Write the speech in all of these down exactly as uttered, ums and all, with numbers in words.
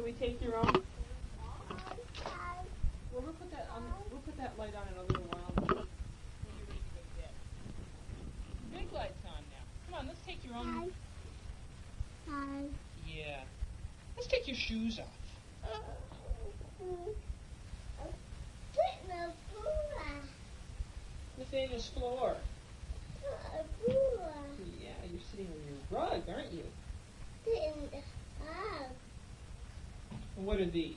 we take your own? Well, we'll put that on. We'll put that light on in a little while. When you're ready to go to bed. Big light's on now. Come on, let's take your own. Hi. Yeah. Let's take your shoes off. Nathaniel's floor. Yeah, you're sitting on your rug, aren't you? And what are these?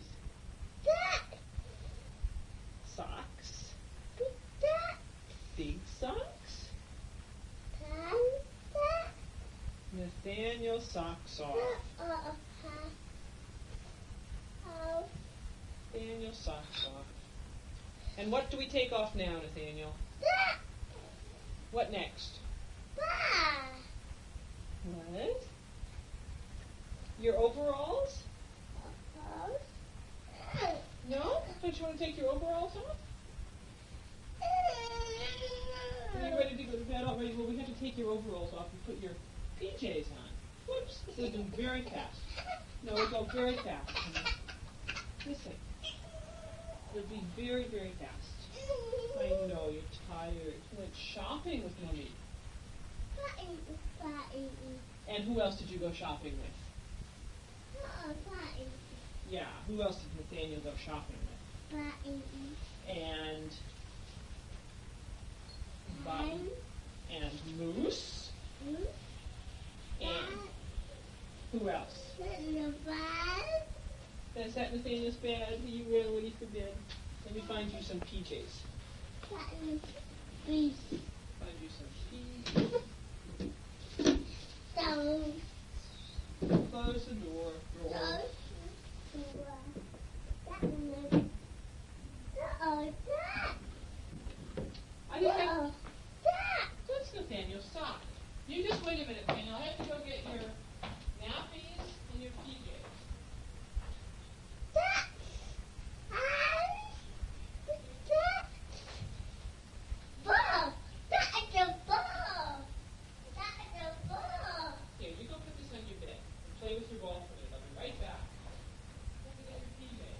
Socks. Big socks. Nathaniel socks off. Nathaniel socks off. And what do we take off now, Nathaniel? What next? What? Your overalls? No? Don't you want to take your overalls off? Are you ready to go to bed already? Well, we have to take your overalls off and put your P Js on. Whoops, this has been very fast. No, we'll go very fast. Listen. It'll be very, very fast. I know, you're tired. You went shopping with Mommy. And who else did you go shopping with? Yeah, who else did Nathaniel go shopping with? And Button. And Moose. And who else? Is that Nathaniel's bed? Are you ready for bed? Let me find you some P Js. Find you some P Js. Close the door. Roll. I just have, that's Nathaniel's sock. You just wait a minute, Nathaniel. I have to go get your nappies and your P Js. Here, you go put this on your bed and play with your ball for me. I'll be right back. Let me get your P Js.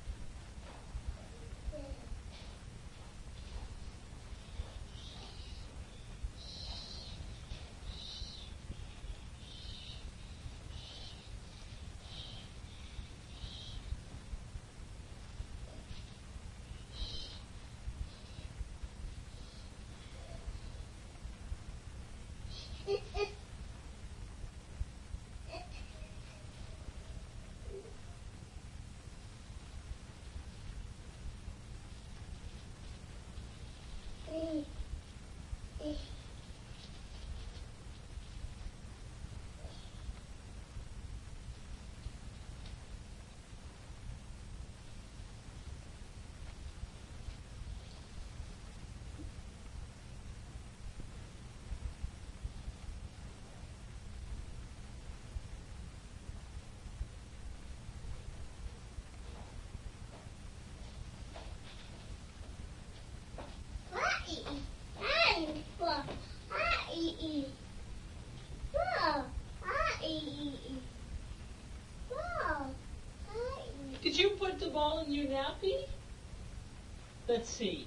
Did you put the ball in your nappy? Let's see.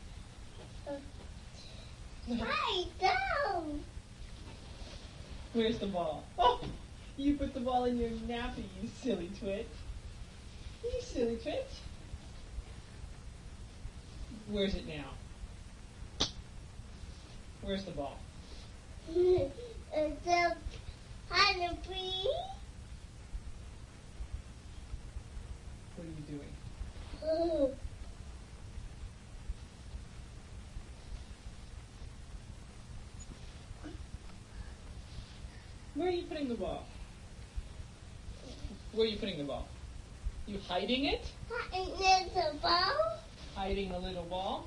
I don't. Where's the ball? Oh, you put the ball in your nappy, you silly twit. You silly twit. Where's it now? Where's the ball? It's a honeybee. What are you doing? Oh. Where are you putting the ball? Where are you putting the ball? You hiding it? Hiding the ball. Hiding a little ball?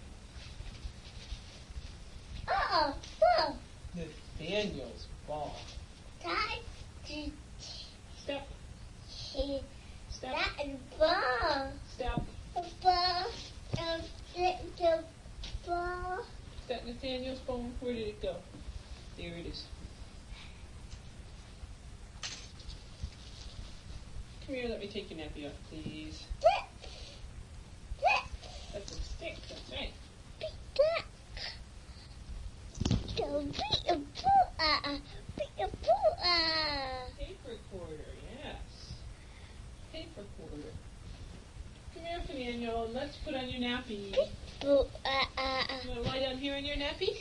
Oh, oh. Nathaniel's ball. That's Step. Step. Step. That ball. Step. The ball. The, the ball. Is that Nathaniel's ball? Where did it go? There it is. Come here, let me take your nappy off, please. That's a stick, that's right. Paper quarter, yes. Paper quarter. Come here, Fernando, and let's put on your nappy. You want to lie down here in your nappy?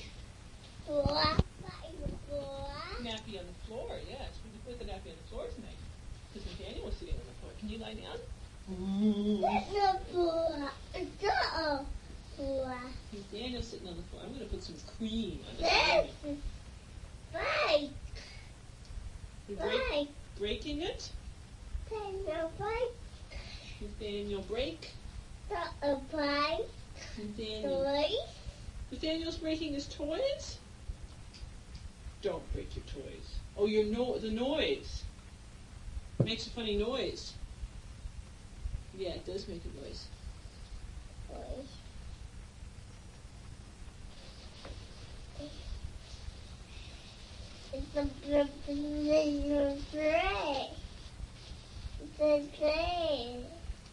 Nappy on the floor, yes. We can put the nappy on the floor tonight. Because Nathaniel was sitting on the floor. Can you lie down? Nathaniel's sitting on the floor. I'm going to put some cream on the floor. Bye. You're break, breaking it? Nathaniel, break. Nathaniel. Nathaniel's breaking his toys? Don't break your toys. Oh, your no- the noise. It makes a funny noise. Yeah, it does make a noise. It's a little tray. It's a tray.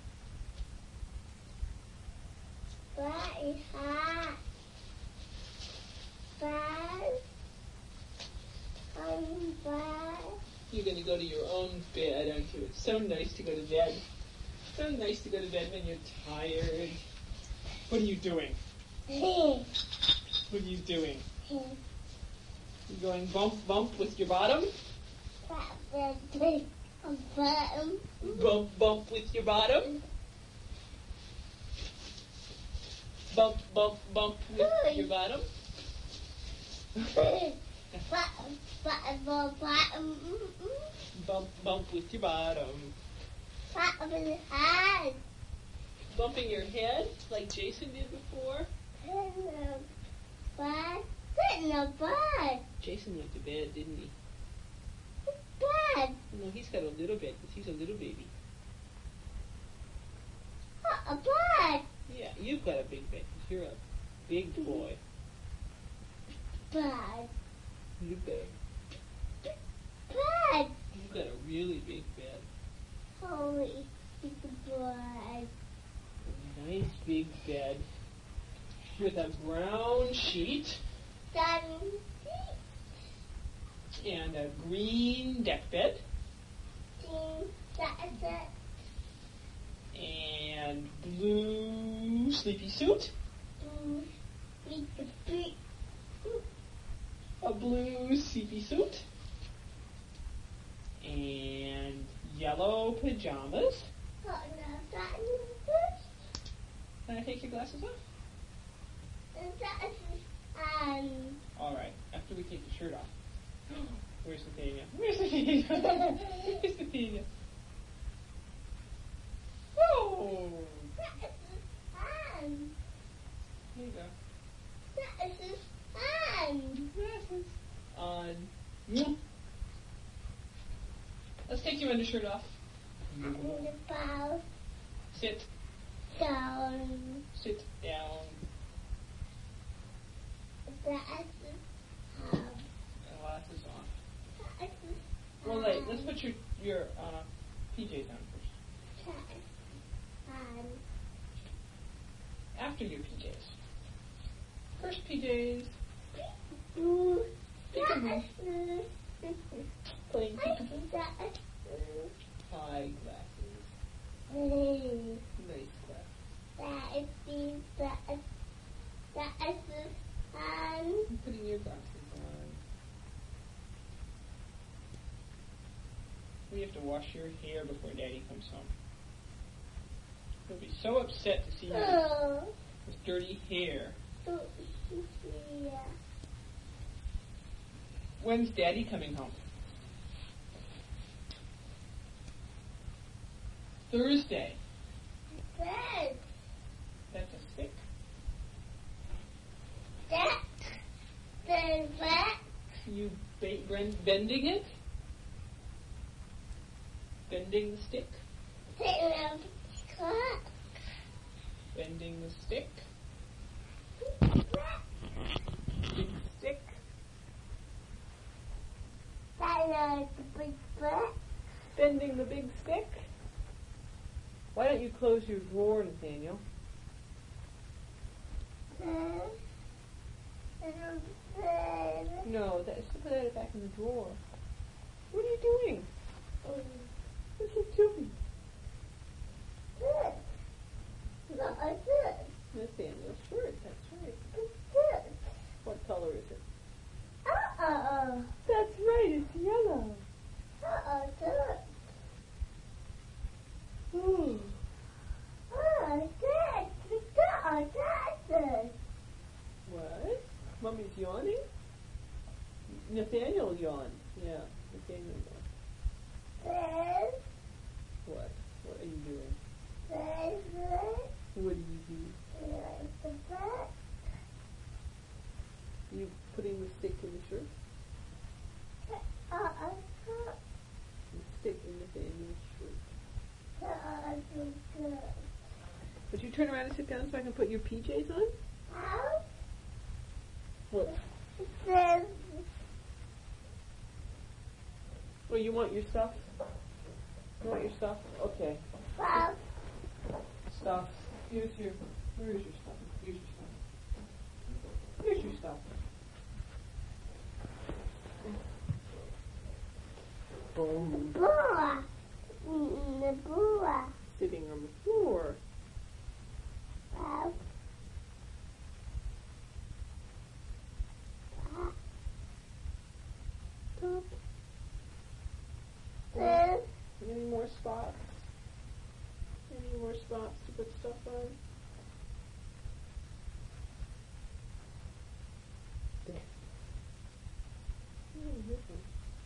Very hot. Bad. I'm bad. You're going to go to your own bed, aren't you? It's so nice to go to bed. So nice to go to bed when you're tired. What are you doing? What are you doing? You going bump, bump with your bottom? Bump, bump with your bottom? Bump, bump, bump with your bottom? Bump, bump with your bottom. Bumping your head like Jason did before? Jason went to bed, didn't he? No, he's got a little bed because he's a little baby. Yeah, you've got a big bed because you're a big boy. Bad. You've got a, Bad. you've got a really big bed. Holy big boy. Nice big bed with a brown sheet Daddy. and a green deck bed That's it. and blue sleepy suit, Big, big. a blue sleepy suit, and yellow pajamas. Can I take your glasses off? Um, All right, after we take the shirt off. Where's Nathaniel? Where's Nathaniel? Where's Nathaniel? Oh! um, There you go. that is um, Glasses on. Mwah. Let's take your undershirt off. and the ball Sit. down. Sit down. That is um, Glasses on. that is Well, wait. Let's put your your uh, P Js on first. um, After your P Js. First P Js. blue. Peekaboo. That is Playing peekaboo. that is Eye glasses. blue. Nice glasses. That is the that is that is um. I'm putting your glasses on. We have to wash your hair before Daddy comes home. He'll be so upset to see you Oh, with dirty hair. so yeah. When's Daddy coming home? Thursday. Good. That's a stick. That the that You ba- bren- bending it? Bending the stick? the cut. Bending the stick? Big stick? That is the big butt. Bending the big stick? Why don't you close your drawer, Nathaniel? No, that's put that back in the drawer. What are you doing? This is Toopy. Nathaniel's shirt, that's right. What color is it? Uh-uh. That's right, it's yellow. Uh-uh. Ooh. Oh, that's What? Mommy's yawning? Nathaniel yawned. Yeah, Nathaniel yawned. What? What are you doing? What do you do? You putting the stick in the shirt? Uh-uh. The stick in Nathaniel's shirt. Would you turn around and sit down so I can put your P Js on? What? Oh, you want your stuff? You want your stuff? Okay. Stuff. Here's your, where's your stuff? Here's your stuff. Here's your stuff. Boom. Sitting on the floor. Top. Any more spots? Any more spots to put stuff on? There. Oh, this one.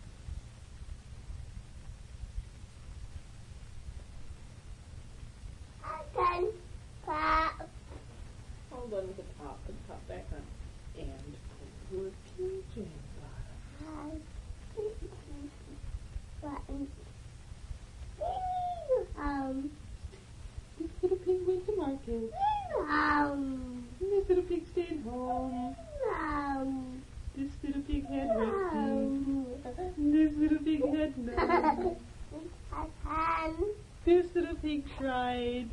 Hold on with the top. Put the top back on. And put your P Js on. Um, This little pig went to market. um, This little pig stayed home. um, This little pig had resting. This little pig had none. This little pig tried.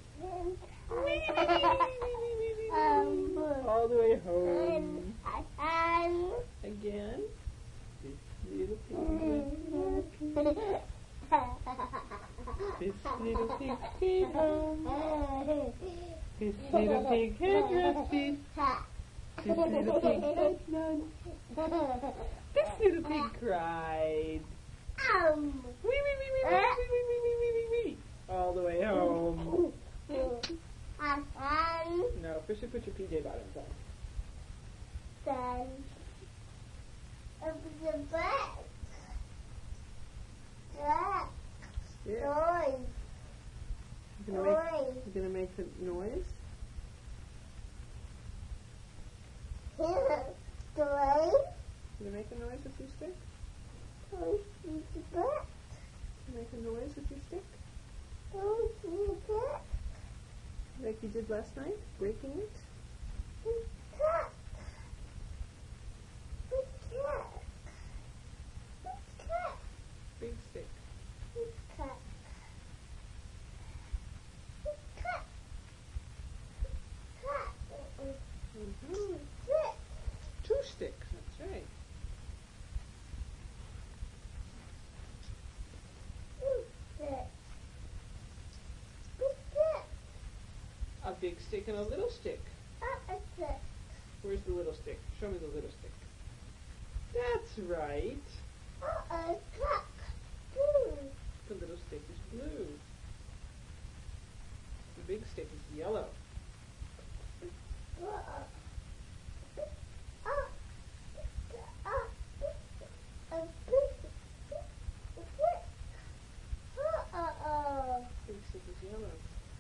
All the way home. Again. This little pig went to market. This little pig stayed home. This little pig had rested. This little pig had none. This little pig cried. Um, Wee, wee, wee, wee, wee, wee, wee, wee, wee, wee, wee. All the way home. No, first you put your P J bottoms on. Then, of the back. Back. Yeah. Noise. You're gonna make, Noise. you're gonna make the noise. Here. Noise. You're gonna make a noise with your stick. Noise is the back. Make a noise with your stick. Noise is the back. Like you did last night, breaking it. Cat. Big cat. Big cat. Big stick. Big cat. Big cat. Cat. Mm-hmm. Stick. Two sticks, that's right. Big stick. Big stick. A big stick and a little stick. Uh, a stick. Where's the little stick? Show me the little stick. That's right. Uh, a cat. Blue. The little stick is blue. The big stick is yellow. Uh, uh, uh, a big stick. Uh, uh, uh. Big stick is yellow.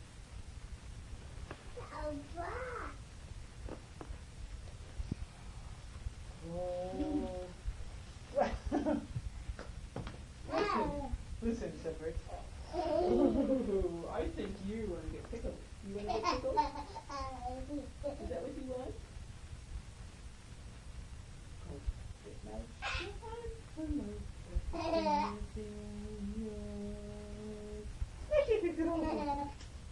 A black. Oh. Listen, listen, Cedric. Oh, I think you want to get pickled. You want to get pickled? Is that what you want? Oh, get my hello.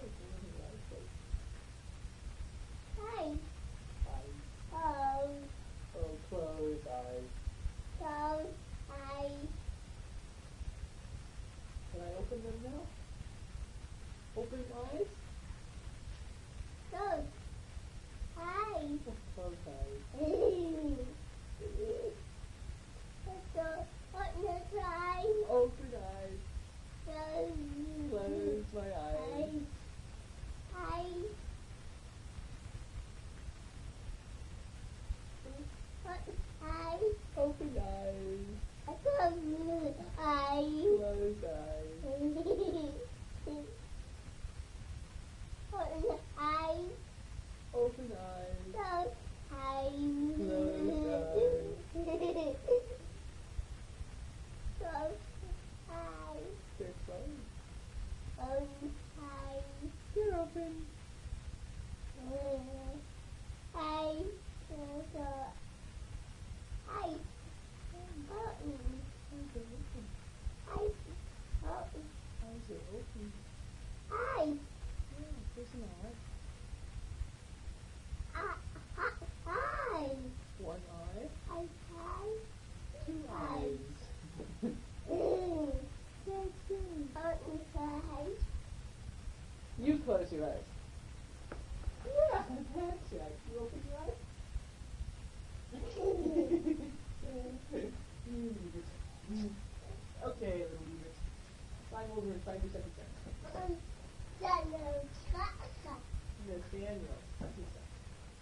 Close eyes. Can I open them now? Open eyes? Close eyes. Close eyes. Open the eyes. Open eyes. Close Close my eyes. eyes. Eyes. Open eyes. Close eyes. Close eyes. Open eyes. Open eyes. Close eyes. Close Close eyes. They're closed. Open eyes. They're open. Eyes. Close eyes. Open. Eyes. Open. Eyes are open. Eyes. Yeah, there's an eye. Eyes. One eye. Eyes. Two Eyes. eyes. Open That's it. eyes. You close your eyes. Yeah, that's right. You open your eyes. You leave it. Okay, little leave it. Climb over and find your second friend. Daniel, Kaka. Nathaniel. That's his son.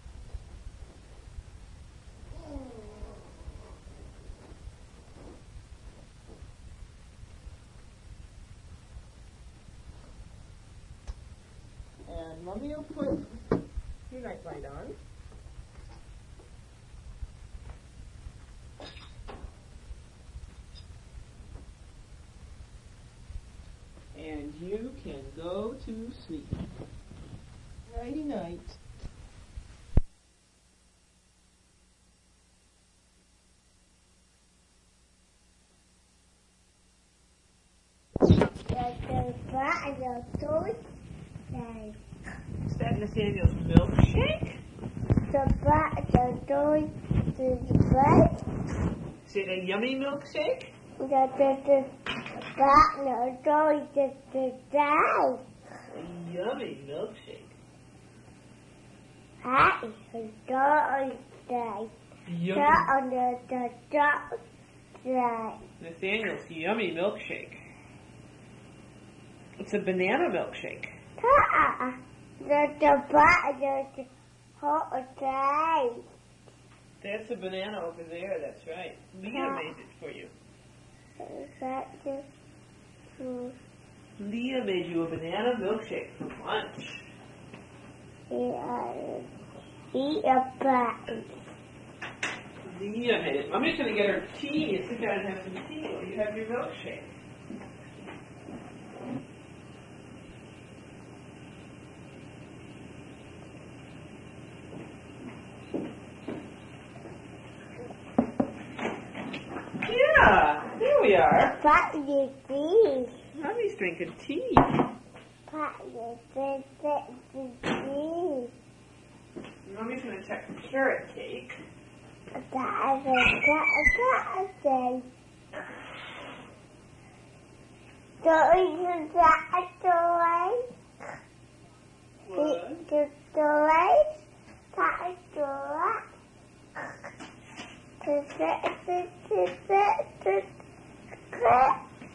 And Mommy will put your nightlight on. And you can go to sleep. Nighty night. The bottle toy says Is that Nathaniel's milkshake? the bottle toy to the bed. Is it a yummy milkshake? The the the bottle toy to the down. A yummy milkshake. That is the toy day. Yummy. On the the top day. Nathaniel's yummy milkshake. It's a banana milkshake. Ta the the bottle to hot day. That's a banana over there, that's right. Leah made it for you. That just to Leah made you a banana milkshake for lunch. eat eat a bite. Leah made it. Mommy's going to get her tea and sit down and have some tea while you have your milkshake. Yeah, there we are. What you see? Mommy's drinking tea. What you see? See? Mommy's going to check the carrot cake. That is a that So is that toy? What? The toy? That is toy. The the the the the the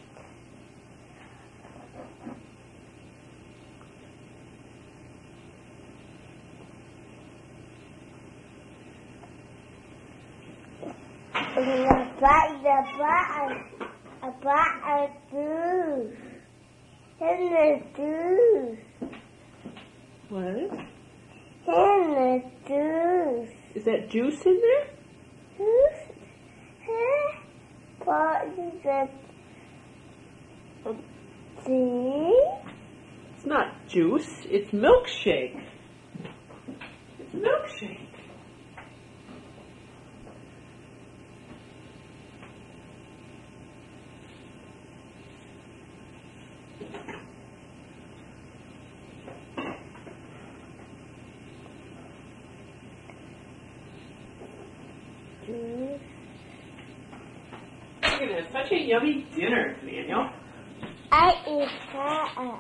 the button, the button, a button juice. In the juice. What? In the juice. Is that juice in there? Juice? Huh? What is the tea? It's not juice, it's milkshake. It's milkshake. Juice. going to have such a yummy dinner, Daniel. I eat that.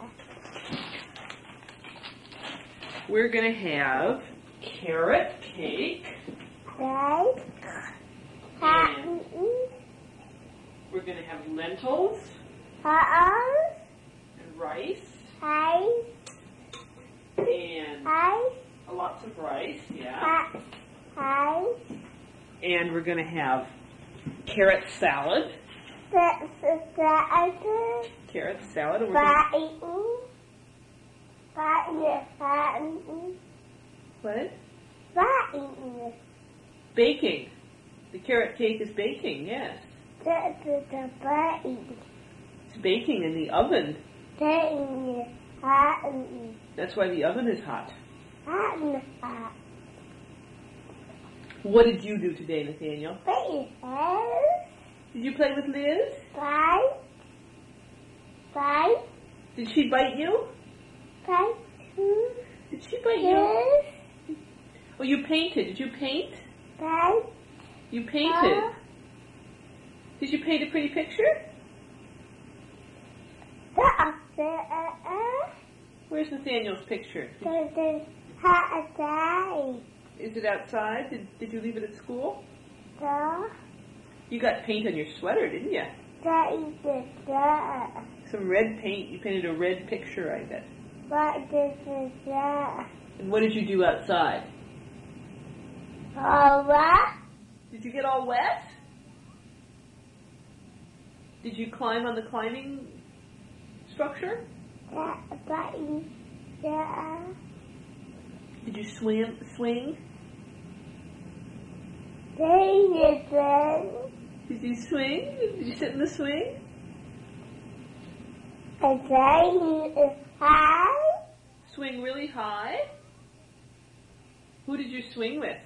We're going to have carrot cake. Right. And we're going to have lentils Hi. and rice Hi. and Hi. lots of rice, yeah. Hi. Hi. And we're going to have carrot salad. That's that. Carrot salad. And we're gonna, Fighting. Fighting. Fighting. what? Fighting. Baking. The carrot cake is baking, yes. That's the fighting. It's baking in the oven. Fighting. Fighting. That's why the oven is hot. Fighting. What did you do today, Nathaniel? Fighting. Did you play with Liz? Five. Five. Did she bite you? Five. Two. Did she bite you? Yes. Oh, you painted. Did you paint? Five. You painted. Did you paint a pretty picture? Where's Nathaniel's picture? Is it outside? Did, did you leave it at school? You got paint on your sweater, didn't you? Some red paint. You painted a red picture, I bet. What this is that? And what did you do outside? Oh, what? Did you get all wet? Did you climb on the climbing structure? That button. Yeah. Did you swim, swing? Davidson. Did you swing? Did you sit in the swing? A train is high. Swing really high? Who did you swing with?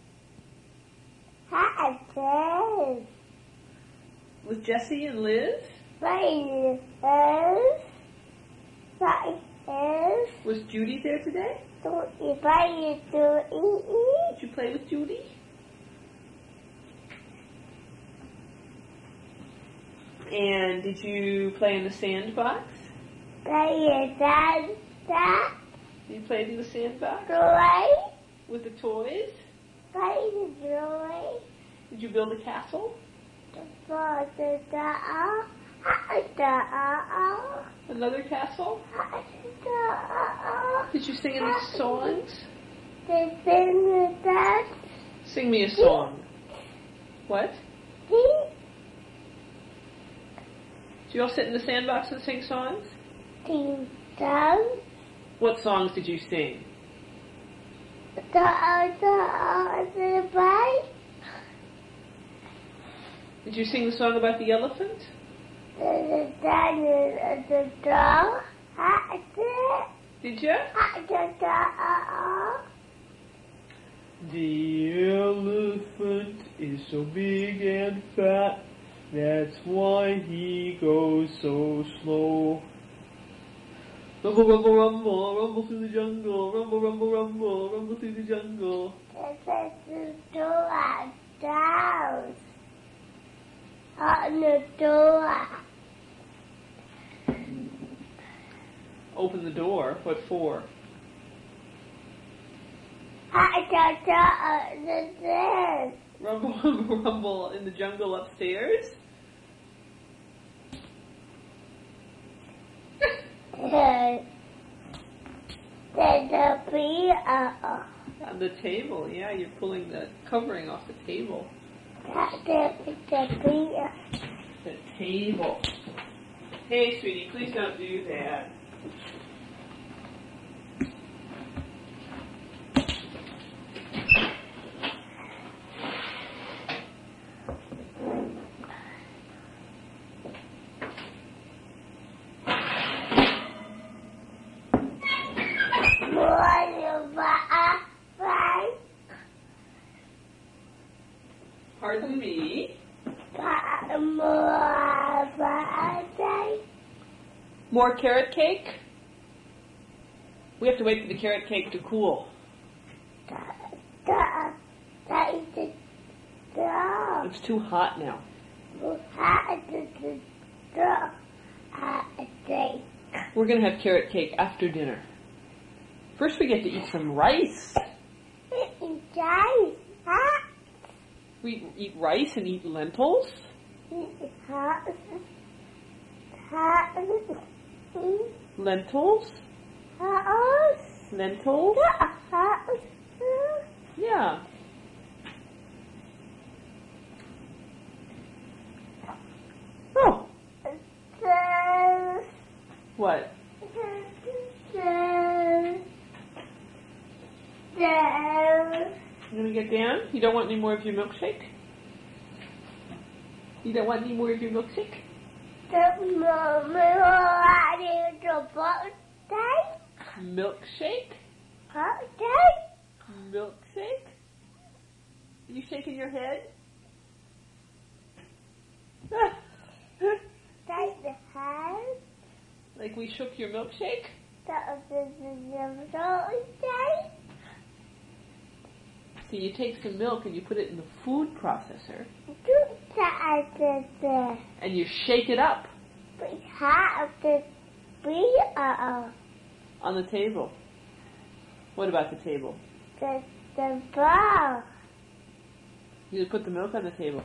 High train. With Jessie and Liz? Train is. Train is. Was Judy there today? Do if I do eat. Did you play with Judy? And did you play in the sandbox? Play that. That. You played in the sandbox? Toy. With the toys? Play the toy. Did you build a castle? For the doll. Doll. Another castle? Doll. Did you sing any songs? The thing with that. Sing me a song. What? See? Did you all sit in the sandbox and sing songs? Team down. What songs did you sing? Doll, doll, the bike. Did you sing the song about the elephant? The dad the doll. Hot it. Did you? Hot the doll. The elephant is so big and fat, that's why he goes so slow. Rumble, rumble, rumble, rumble through the jungle, rumble, rumble, rumble, rumble through the jungle. This is the door down. On the door. Open the door. What for? Hot the door. This is. Rumble, rumble, rumble in the jungle upstairs? There's a bee uh, On the table, yeah, you're pulling the covering off the table. there's a bee. The table. Hey, sweetie, please don't do that. Pardon me? More carrot cake? We have to wait for the carrot cake to cool. It's too hot now. We're going to have carrot cake after dinner. First we get to eat some rice. We eat rice and eat lentils. Lentils. Lentils. Yeah. Oh. What? You gonna get down? You don't want any more of your milkshake? You don't want any more of your milkshake? Milkshake? Milkshake? Are you shaking your head? Like we shook your milkshake? So you take some milk and you put it in the food processor. And you shake it up. On the table. What about the table? The, the ball. You put the milk on the table.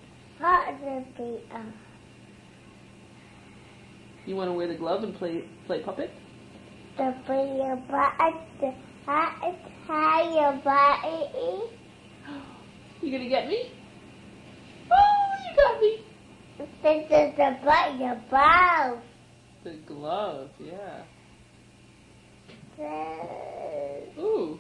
You want to wear the glove and play play puppet? The play puppet. You gonna get me? Oh, you got me. This is the ball. The ball. The glove, yeah. The... Ooh.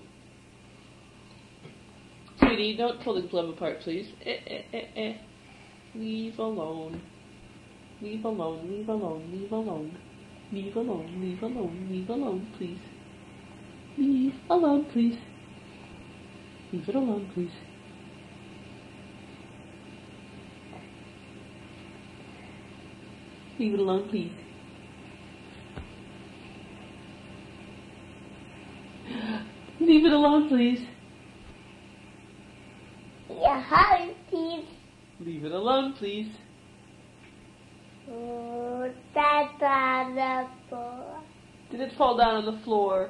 Sweetie, don't pull the glove apart, please. Eh, eh, eh, eh. Leave alone. Leave alone, leave alone, leave alone. Leave alone, leave alone, leave alone, please. Leave alone, please. Leave it alone, please. Leave it alone, please. Leave it alone, please. Yeah, hi, please. Leave it alone, please. Oh, that's on the floor. Did it fall down on the floor?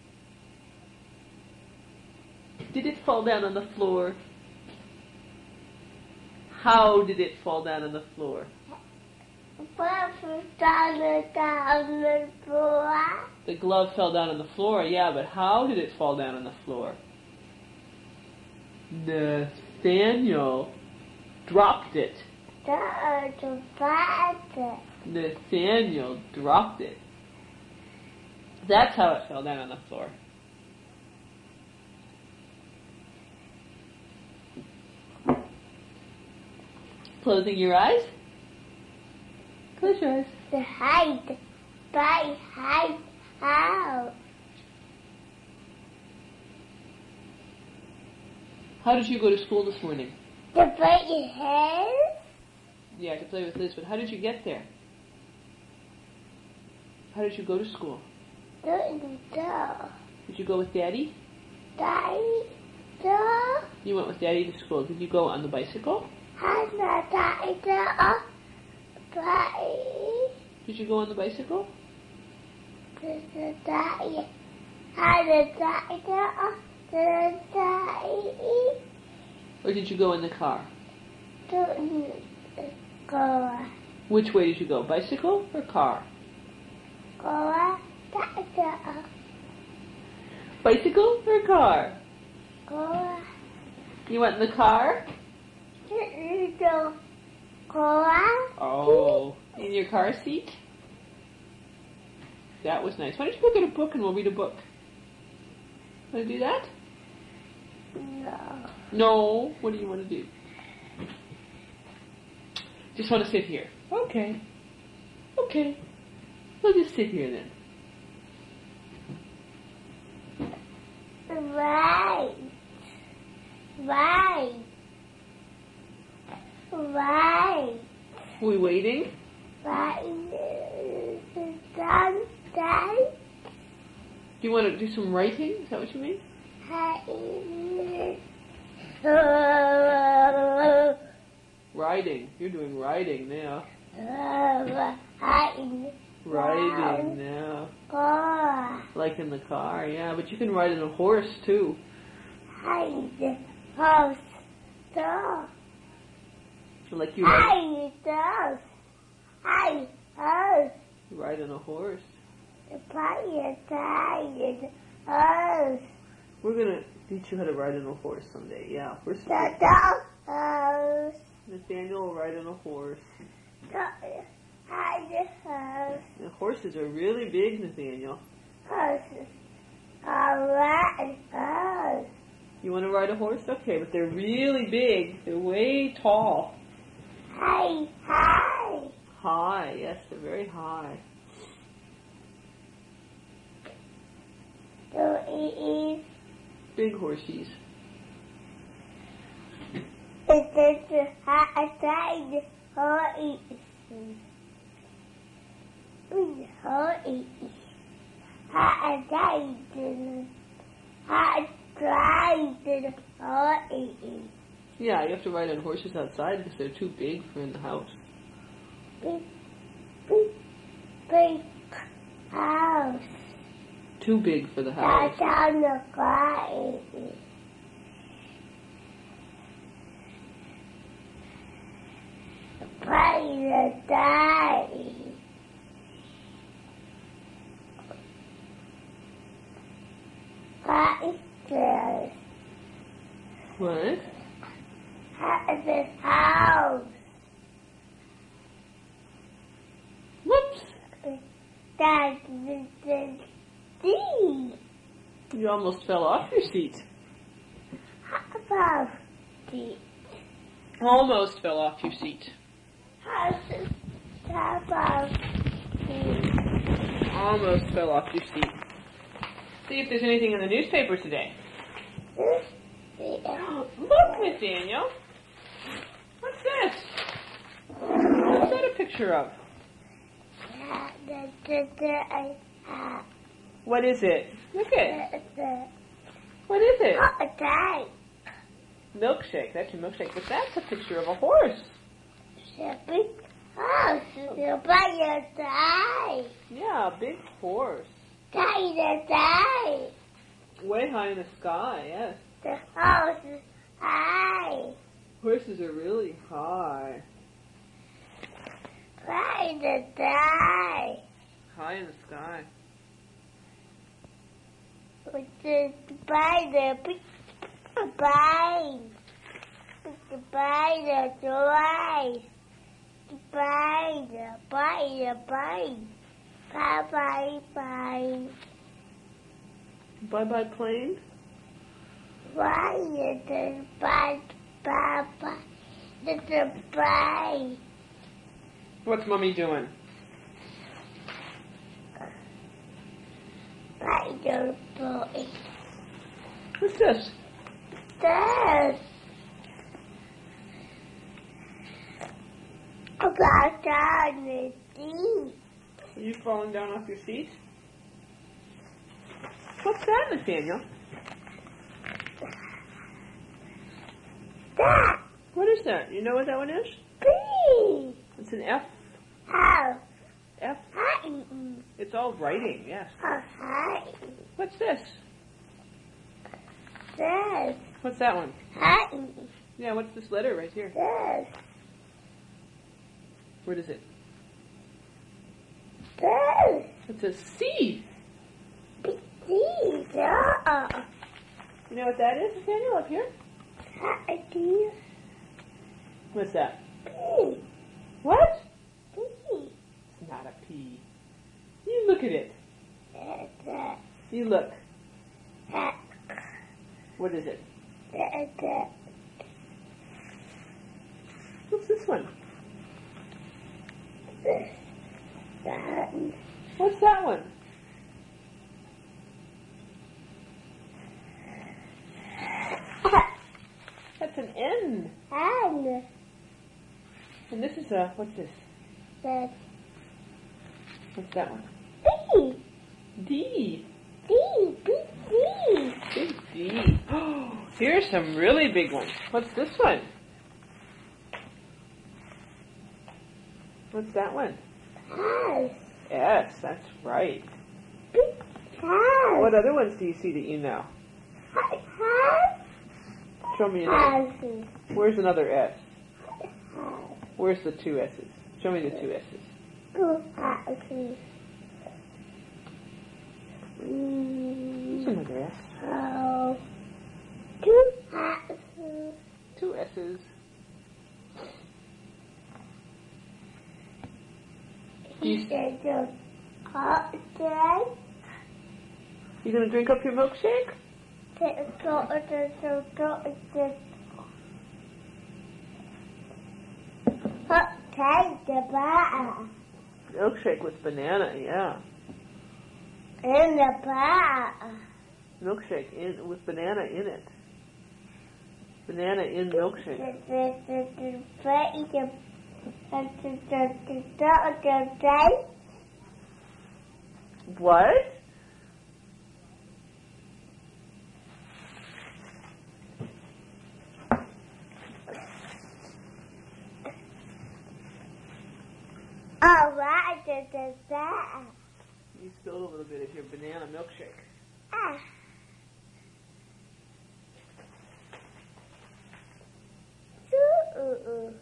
Did it fall down on the floor? How did it fall down on the floor? Down the floor. The glove fell down on the floor, yeah, but how did it fall down on the floor? Nathaniel dropped it. Nathaniel dropped it. That's how it fell down on the floor. Closing your eyes? Close your eyes. The hide. By hide out. How did you go to school this morning? To play your hair? Yeah, to play with Liz, but how did you get there? How did you go to school? To the door. Did you go with Daddy? Daddy. Door. You went with Daddy to school. Did you go on the bicycle? Has the daddy door. Daddy. Did you go on the bicycle? The daddy. Has the daddy door. The daddy. Or did you go in the car? To go. Which way did you go? Bicycle or car? Go. Daddy. Bicycle or car? Go. You went in the car? Go. Go. Oh, in your car seat? That was nice. Why don't you go get a book and we'll read a book? Want to do that? No. No. What do you want to do? Just want to sit here. Okay. Okay. We'll just sit here then. Right. Right. Right. Are we waiting? Right. Done. Done. Do you want to do some writing? Is that what you mean? Riding. You're doing riding now. Uh, hiding. Riding now. Car. Like in the car, yeah. But you can ride in a horse too. Hide. House. Dog. Like you ride, Hide. Dog. Hide. House. you ride in a horse. The fire died. House. We're gonna teach you how to ride in a horse someday. Yeah, we're The supposed dog. House. Nathaniel will ride in a horse. Hide. House. And horses are really big, Nathaniel. House. Alright. House. You want to ride a horse? Okay, but they're really big. They're way tall. Hi. Hi. High, yes, they're very high. So it is. Big horsies. It is outside. How it is. How it is. Outside. Outside. How it is. Yeah, you have to ride on horses outside because they're too big for in the house. Big, big, big house. Too big for the house. That's on the car. Play the die. What is this? What? How's this house? Whoops! That's the, the sea. You almost fell off your seat. How about the Almost fell off your seat. house? How about the Almost fell off your seat. See if there's anything in the newspaper today. this? The, Look, Nathaniel. What's this? What's that a picture of? the, the, the, uh, What is it? Look it. the, the, What is it? oh, die. Milkshake. That's your milkshake. But that's a picture of a horse. The big house. The fire die. Yeah, a big horse. Die the die. Way high in the sky, yes. The house is high. Horses are really high. Fly the die. High in the sky. With the by the big by the by the joy. By the by the by. Bye bye bye. Bye-bye plane. Why is the bye bye bye? The bye. What's Mommy doing? Bye the boy. What's this? This. About down the sea. Are you falling down off your seat? What's that, Nathaniel? That. What is that? You know what that one is? B. It's an F. How? F. Hi. It's all writing, yes. Oh, hi. What's this? This. What's that one? Hi. Yeah, what's this letter right here? This. What is it? This. It's a C. B. Yeah. You know what that is, Nathaniel, up here? Hi. What's that? B. What? B. It's not a P. You look at it. It's a You look. X. What is it? It's a What's this one? this. That. What's that one? That's an N. And And this is a, what's this? the What's that one? B. D. D. B. D. Big D. Oh, here's some really big ones. What's this one? What's that one? House. S, that's right. Big house. What other ones do you see that you know? House. Show me another. Houses. Where's another S? House. Where's the two S's? Show me the two S's. Two houses. There's Mm. another S. Oh. Two houses. Two S's. He said the hot day. You gonna drink up your milkshake? The salt the salt the hot day the bar. Milkshake with banana, yeah. In the bar. Milkshake in with banana in it. Banana in milkshake. The the the the the the the the the the day. What? Oh, right, the the that. You spilled a little bit of your banana milkshake. Ah. Ooh.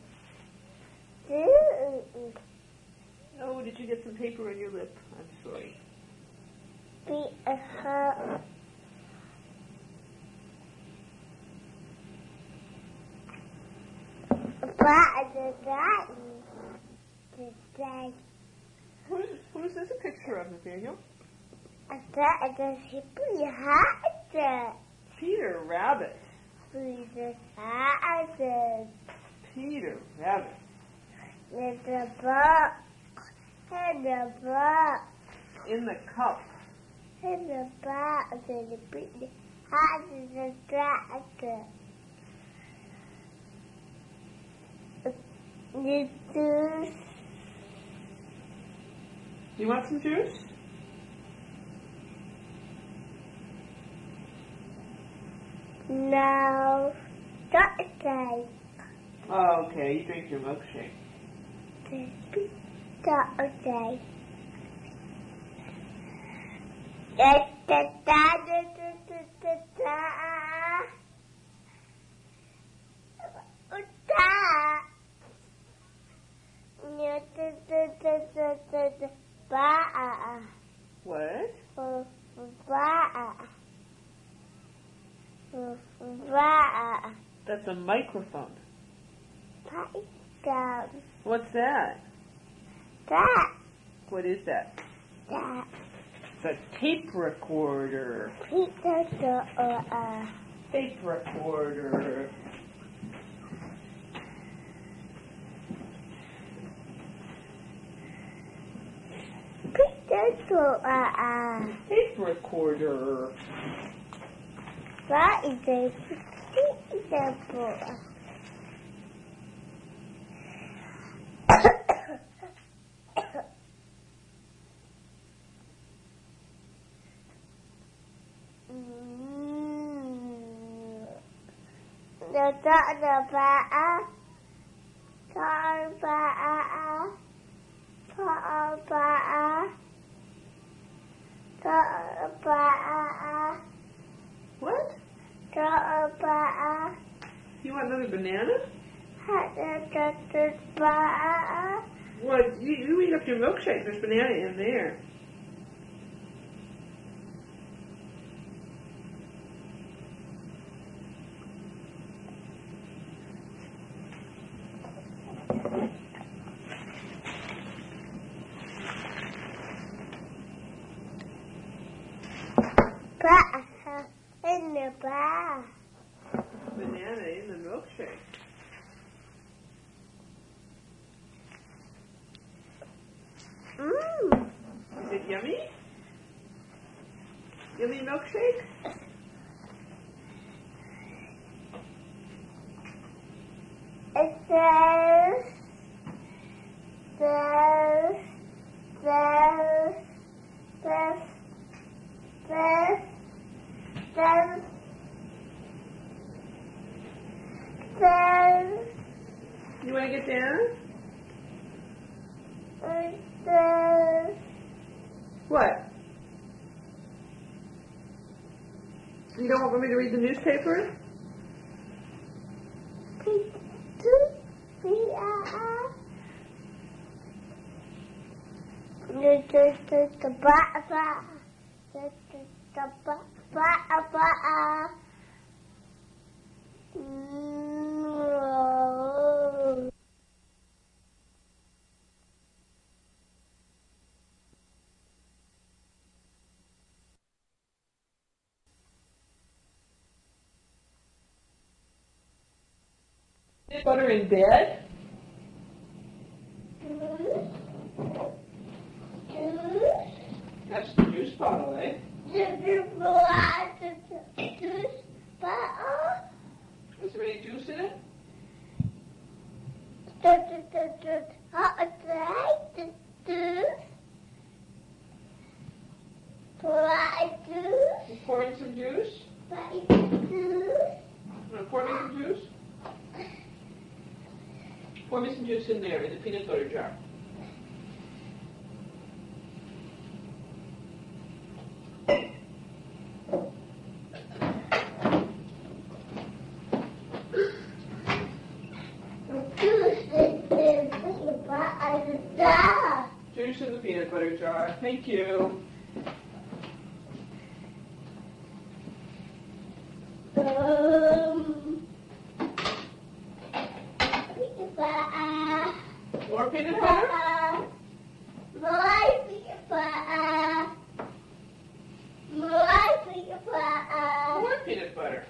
Ooh. Oh, did you get some paper on your lip? I'm sorry. Be a hurt. But the that the day. Who's, who's this a picture of, Nathaniel? I thought the hippie hat. Peter Rabbit. The hat. Peter Rabbit. In the book. In the book. In the cup. In the box. In the big hat. The tractor. The juice. You want some juice? No. Saturday. Oh, okay. You drink your milkshake. Saturday. Da da da da da da da da. Da. Da da da da da da da. Ba. What? Ba. Ba. That's a microphone. Down. What's that? That. What is that? That. It's a tape recorder. Peter the uh. Tape recorder. Peter the uh. Tape recorder. That is a Peter boy. The dog the bar. Car bar. Car bar. Car bar. What? Car bar. You want another banana? The bar. What? You, you eat up your milkshake. There's banana in there. Bar. In the bar. Banana in the milkshake. Mmm. Is it yummy? Yummy milkshake? It says, says, says, says, says, says, says. You want to get down? What? You don't want me to read the newspaper? Peanut butter in bed? That's the juice bottle, eh? Is there any juice in it? You pouring some juice? Want to pour me some juice? Pour me some juice in there, in the peanut butter jar. Juice in the peanut butter jar. Thank you. Um, More peanut butter? More peanut butter. More peanut butter. More peanut butter.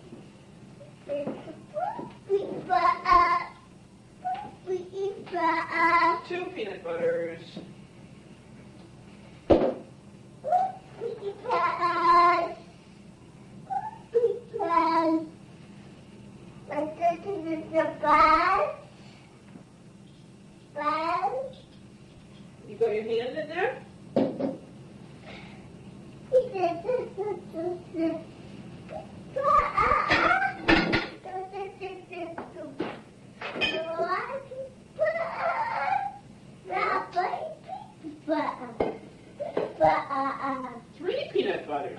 Peanut butter. Peanut butter. Two peanut butters. Peanut butter. Peanut butter. My sister is a bad. Bad. You got your hand in there? Three peanut butters.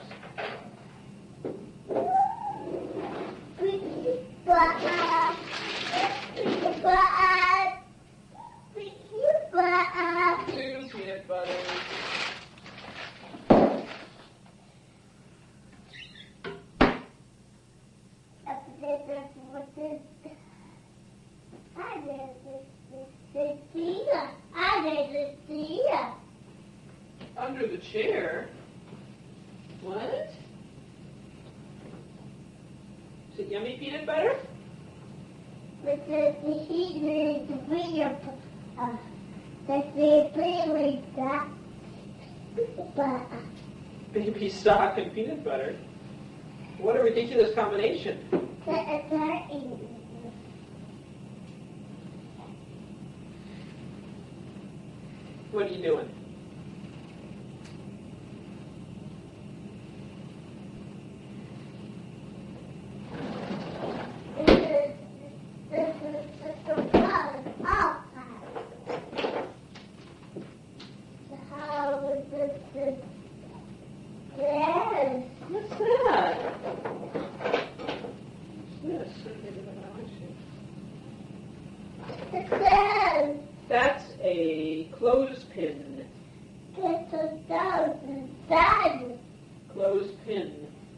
Two peanut butters. Under the chair? What? Is it yummy peanut butter? Baby sock and peanut butter? What a ridiculous combination. What are you doing? What's that? Yes. That's a clothespin. Clothespin.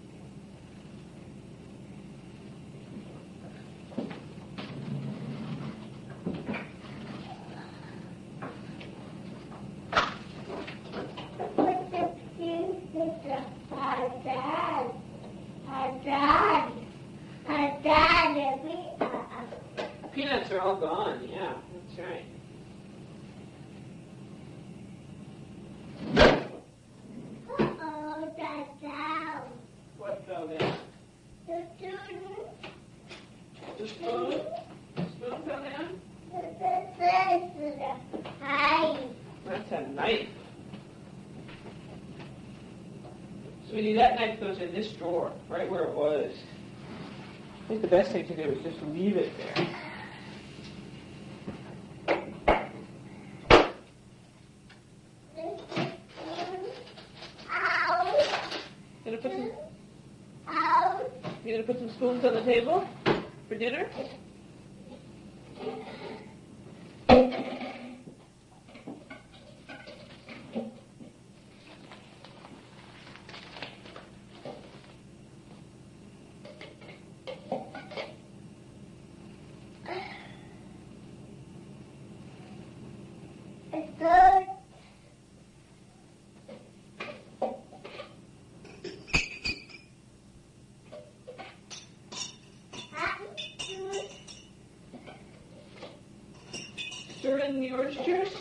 Peanuts are all gone, yeah, that's right. What fell down? The spoon? The spoon fell down? That's a knife. Sweetie, that knife goes in this drawer, right where it was. I think the best thing to do is just leave it there. You gonna put some spoons on the table for dinner? It's good. Stir in the orange juice.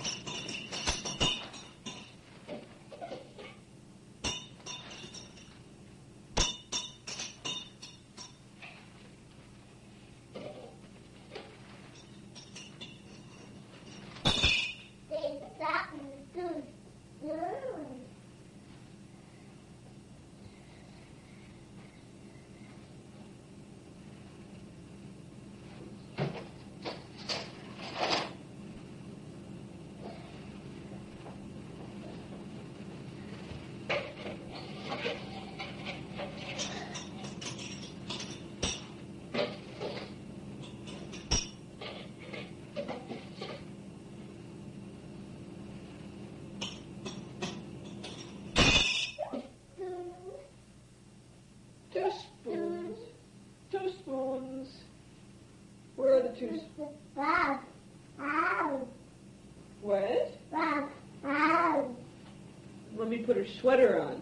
Two spoons. Two spoons. Where are the two spoons? Wow. Wow. What? Wow. Wow. Let me put her sweater on.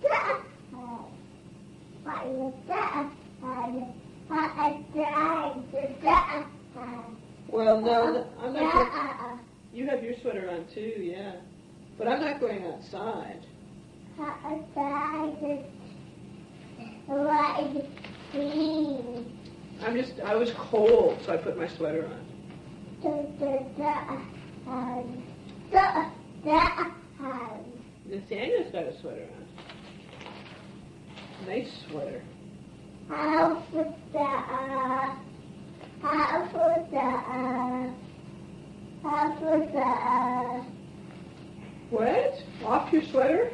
What is that? What is that? Well, no, I'm not going. You have your sweater on too, yeah. But I'm not going outside. I'm just, I was cold, so I put my sweater on. Nathaniel's got a sweater on. Nice sweater. How was that? How was that? How was that? What? Off your sweater?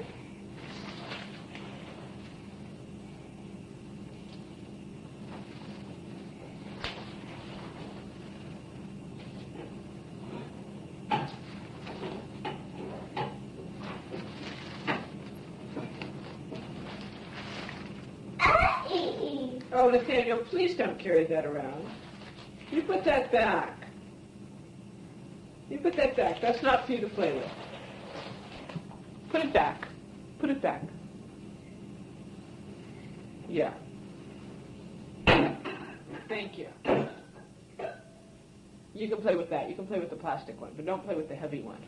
Oh, Nathaniel, please don't carry that around. You put that back. You put that back. That's not for you to play with. Put it back. Put it back. Yeah. Thank you. You can play with that. You can play with the plastic one, but don't play with the heavy one.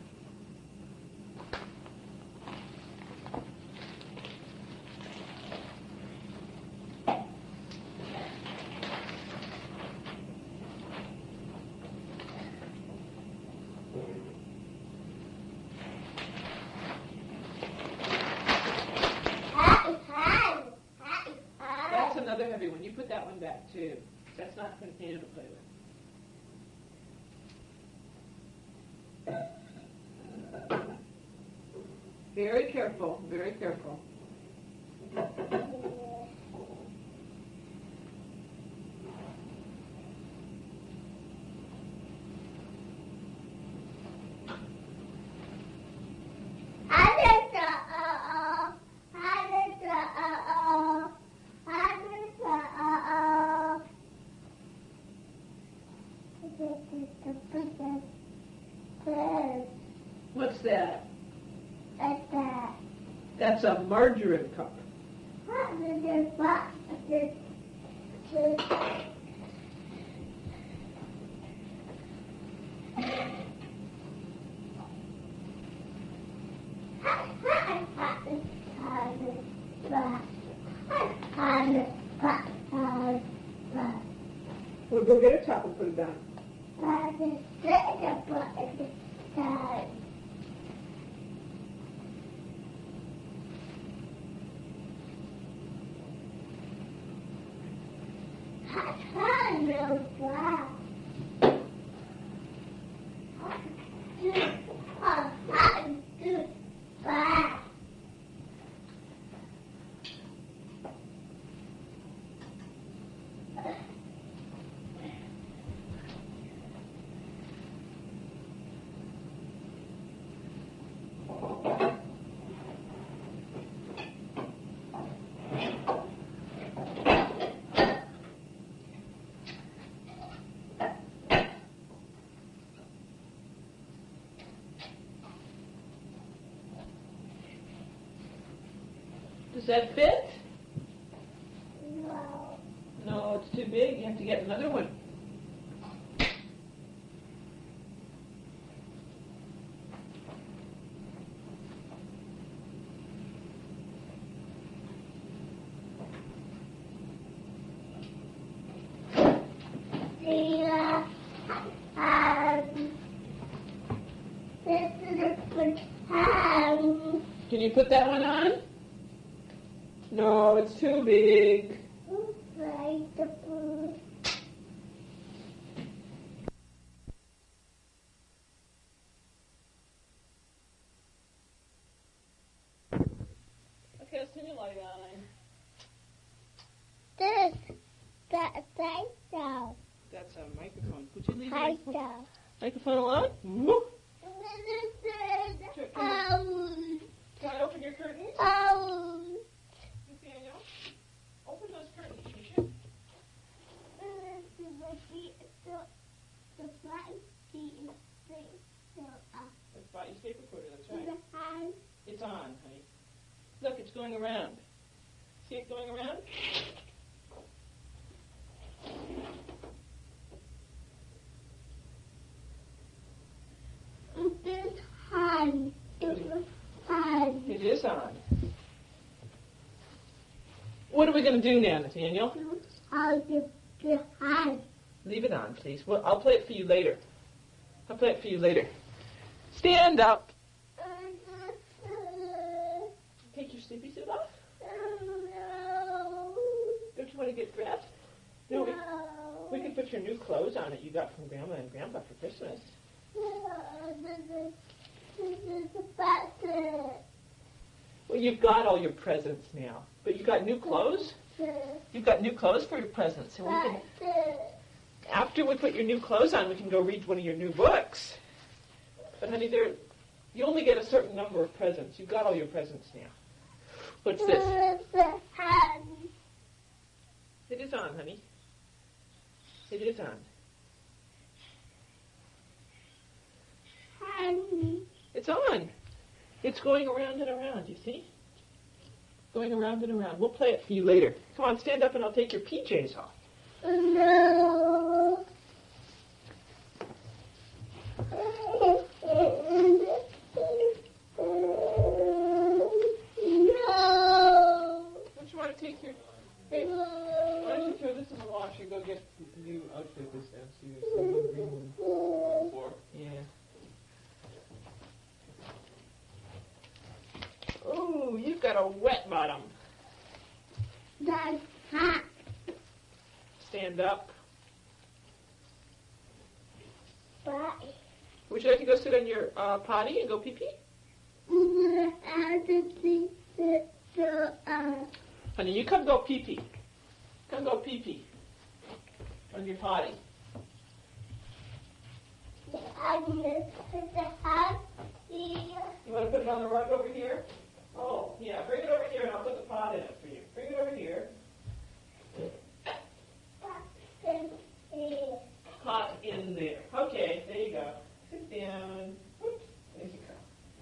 That's another heavy one. You put that one back too. That's not for Nathaniel to play with. Very careful, very careful. What's that? What's that? That's a margarine cup. What is this? What is this? We'll go get a top and put it down. Does that fit? No. No, it's too big. You have to get another one. Yeah. Um, this is a good hand. Can you put that one on? No, it's too big. Like the food. Okay, let's turn your light on. This, that, that, that, That's a microphone. Would you leave the that, microphone, that. microphone alone? Woo. This is, um, Can I open your curtains? um, Nathaniel? Open those curtains, would you? this is the feet, the, the front feet, the, the, uh, That's Bobby's paper quarter, that's the right. hand. It's on, honey. Look, it's going around. See it going around? This hand, this hand. It is on. What are we going to do now, Nathaniel? How the, the hand. Leave it on, please. Well, I'll play it for you later. I'll play it for you later. Stand up. Take your sleepy suit off. No. Don't you want to get dressed? No, we, we can put your new clothes on that you got from Grandma and Grandpa for Christmas. This is, this is the basket. Well, you've got all your presents now, but you got new clothes? You've got new clothes for your presents. So we can, after we put your new clothes on, we can go read one of your new books. But honey, there, you only get a certain number of presents. You've got all your presents now. What's this? The hand. It is on, honey. It is on. Hand. It's on. It's going around and around, you see? Going around and around. We'll play it for you later. Come on, stand up and I'll take your P Js off. No. No. Don't you want to take your... Hey, why don't you throw this in the wash and go get the new outfit this downstairs. The little green one. Four. Yeah. Oh, you've got a wet bottom. That's hot. Stand up. But Would you like to go sit on your uh, potty and go pee-pee? I just see the, the, uh, Honey, you come go pee-pee. Come go pee-pee on your potty. I miss the hat here. You want to put it on the rug over here? Oh, yeah, bring it over here and I'll put the pot in it for you. Bring it over here. Pot in there. Okay, there you go. Sit down. Whoops, there you go.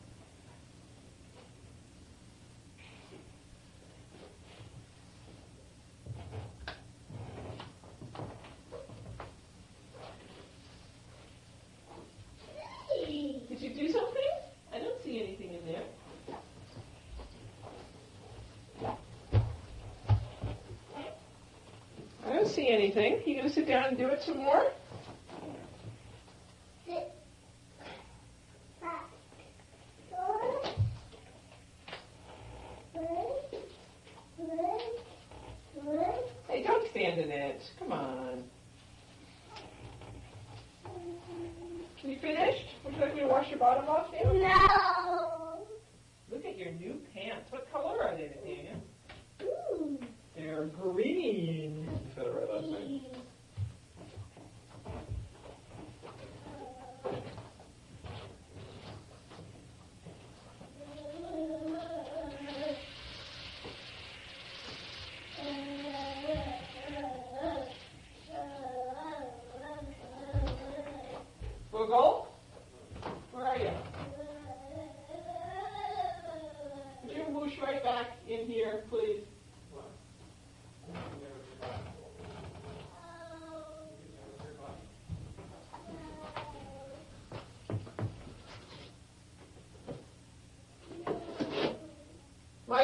Did you do something? I don't see anything in there. I don't see anything. You gonna sit down and do it some more? Hey, don't stand in it. Come on. Are you finished? Would you like me to wash your bottom off now? No. Look at your new pants. What color are they, Nathaniel? Ooh. They're green. You said it right last night. Boogle? Where are you? Would you whoosh right back in here,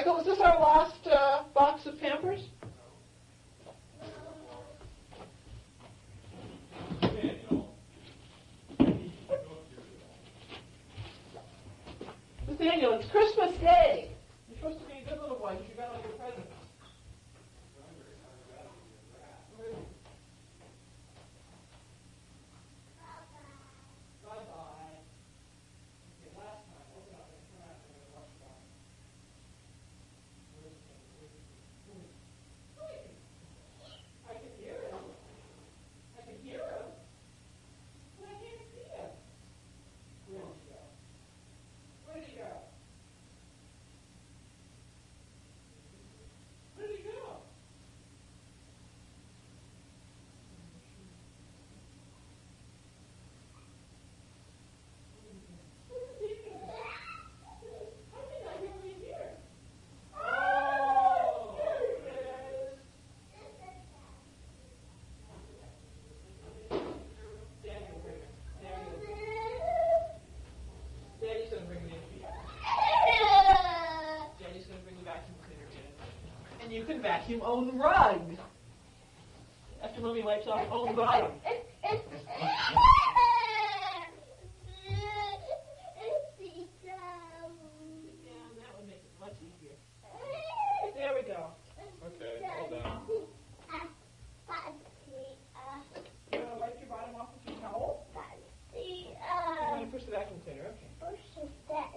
Michael, is this our last uh, box of Pampers? Nathaniel, it's Christmas Day. You're supposed to be a good little boy because you got all your presents. You can vacuum own rug. After Mommy wipes off own bottom. Yeah, that would make it much easier. There we go. Okay, hold down. You want to wipe your bottom off with your towel? You want to push the vacuum cleaner? Okay.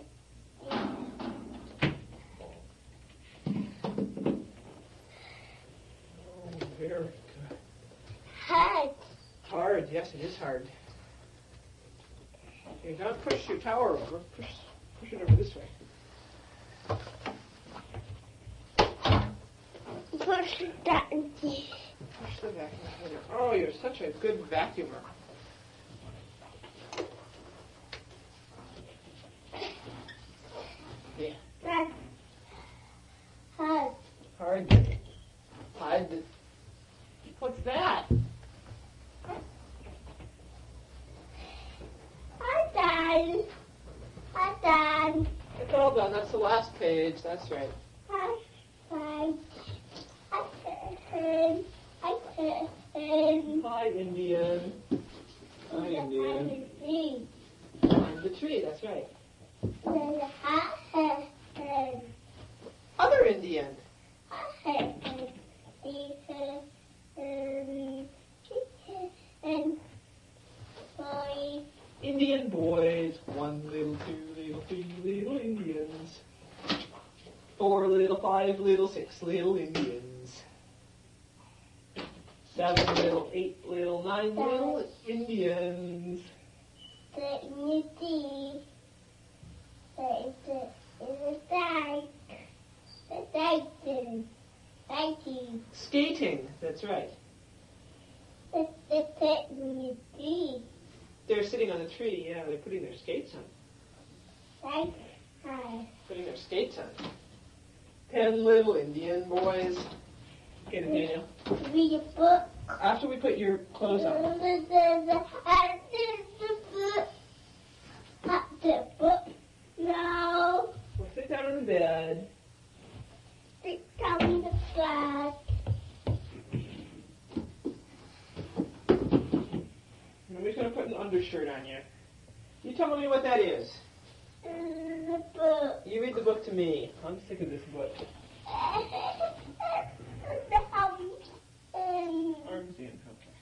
Very good. Hard. Hard, yes, it is hard. Okay, don't push your tower over. Push, push it over this way. Push that. Push the vacuum cleaner. Oh, you're such a good vacuumer. Yeah. That's hard. Hard. Hard. What's that? I'm done. I'm done. It's all done. That's the last page. That's right. I'm fine. I can. I can. Hi, Indian. Hi, Indian. Climb the tree. That's right. Other Indian. Indian boys. One little, two little, three little Indians. Four little, five little, six little Indians. Seven little, eight little, nine little Indians. Skating. That's right. They're sitting on the tree. Yeah, they're putting their skates on. Putting their skates on. Ten little Indian boys. Okay, Nathaniel. Read a book. After we put your clothes on. The book. No. We'll sit down on the bed. Sit down on the bed. Mommy's going to put an undershirt on you. You tell me what that is. The book. You read the book to me. I'm sick of this book. Arms in.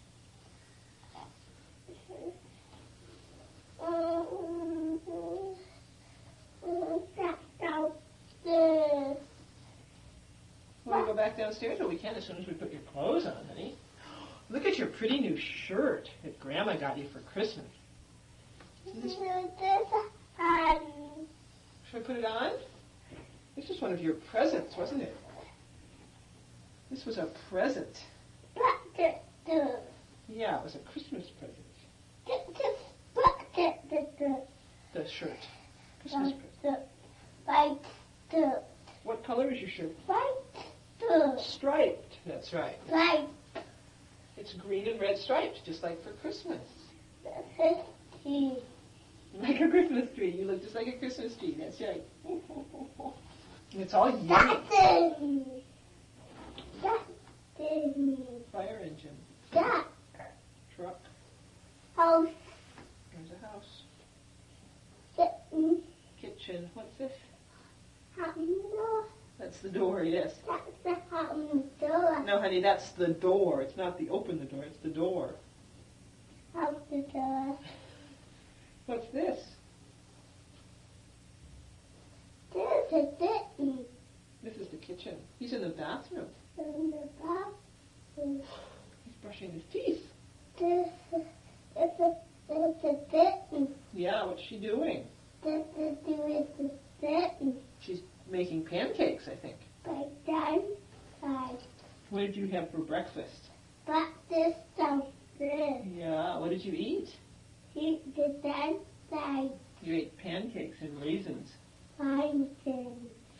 Want to go back downstairs? Well, we can as soon as we put your clothes on, honey. Look at your pretty new shirt that Grandma got you for Christmas. This, should I put it on? This was one of your presents, wasn't it? This was a present. Yeah, it was a Christmas present. The shirt. Christmas present. What color is your shirt? Striped. That's right. It's green and red stripes, just like for Christmas. Like a Christmas tree. You look just like a Christmas tree. That's right. It's all yummy. Dustin. Dustin. Fire engine. Duck. Truck. House. There's a house. Kitten. Kitchen. What's this? Handle. That's the door, yes. That's the handle. No, honey, that's the door. It's not the open the door. It's the door. How's the door? What's this? There's a kitten This is the kitchen. He's in the bathroom. in the bathroom. He's brushing his teeth. There's a, there's a, there's a kitten. Yeah, what's she doing? There's a, there's a kitten. She's making pancakes, I think. By downside. What did you have for breakfast? But this downstairs. Yeah, what did you eat? He's the downside. You ate pancakes and raisins. Fine thing.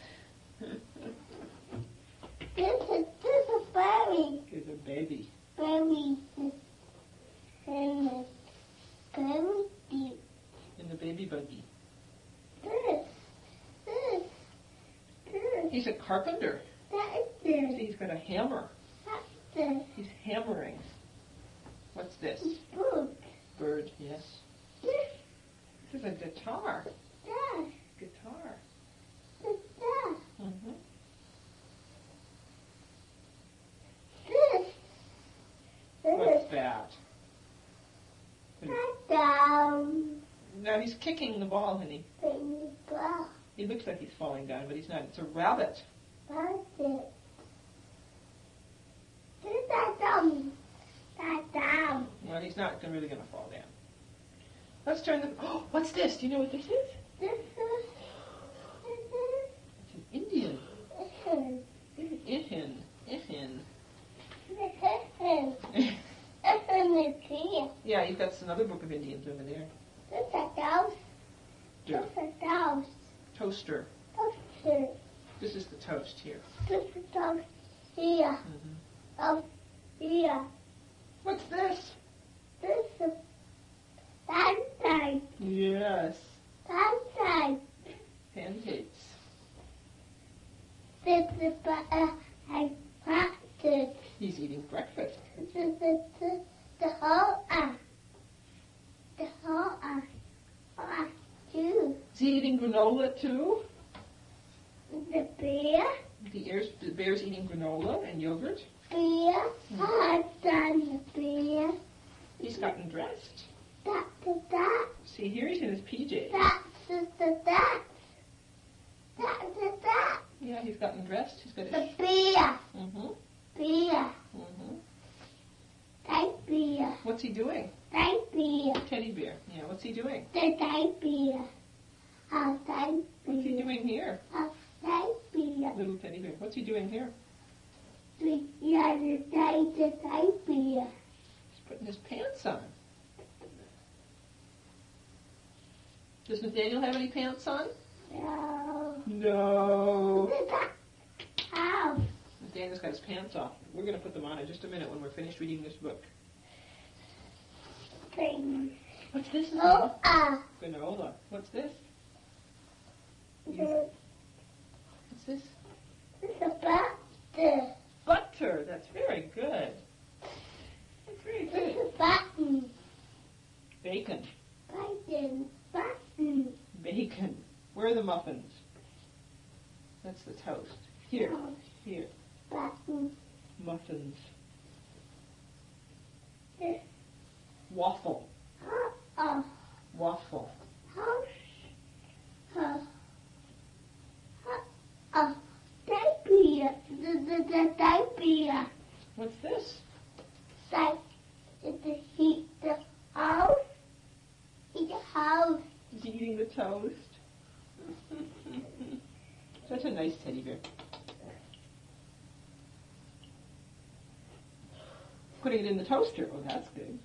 There's a, there's a berry. Here's a baby. Berry. And it's very deep. In the baby buggy. This. This. This. He's a carpenter. That's this. See, he's got a hammer. That's this. He's hammering. What's this? Book. Bird, yes. This. This is a guitar. That. Guitar. This. That. Mm-hmm. This. What's This. that? That down. No, he's kicking the ball, honey. Baby ball. He looks like he's falling down, but he's not. It's a rabbit. That's it. This that down. That down. Well, he's not gonna- really going to fall down. Let's turn the... Oh, what's this? Do you know what this is? This is. It's an Indian. This is. Ihin. Ihin. This is. This is here. Yeah, you've got another book of Indians over there. This is a house. Yeah. This is a house. Toaster. Toaster. This is the toast here. This is a house here. Mm-hmm. House here. What's this? This is that side. Yes. That side. Pancakes. This is a I practice. He's eating breakfast. This is the the the whole eye. The whole eye. Eye too. Is he eating granola too? The bear. The, ears, the bear's eating granola and yogurt. Beer. I've done the beer. He's gotten dressed. That the that. See, here he's in his P Js. That's the the that. That's the that. Yeah, he's gotten dressed. He's got The his... beer. Mm-hmm. Beer. Mm-hmm. That beer. What's he doing? That beer. Teddy bear. Yeah, what's he doing? The that beer. I'll that What's he beer. doing here? I'll that beer. Little teddy bear. What's he doing here? We yeah the that the that beer. He's putting his pants on. Does Nathaniel have any pants on? No. No. The house. Nathaniel's got his pants off. We're going to put them on in just a minute when we're finished reading this book. Thing. What's this? Oh ah. Granola. What's this? The What's this? it's about the Butter. That's very good. That's very it's good. a button. Bacon. Button. Button. Bacon. Where are the muffins? That's the toast. Here. Here. Button. Muffins. This Waffle. oh Waffle. house. Uh, uh, that beer. The the the that beer. What's this? That is the heat the house. Eat the house. Is he eating the toast? Such a nice teddy bear. Putting it in the toaster. Oh, that's good.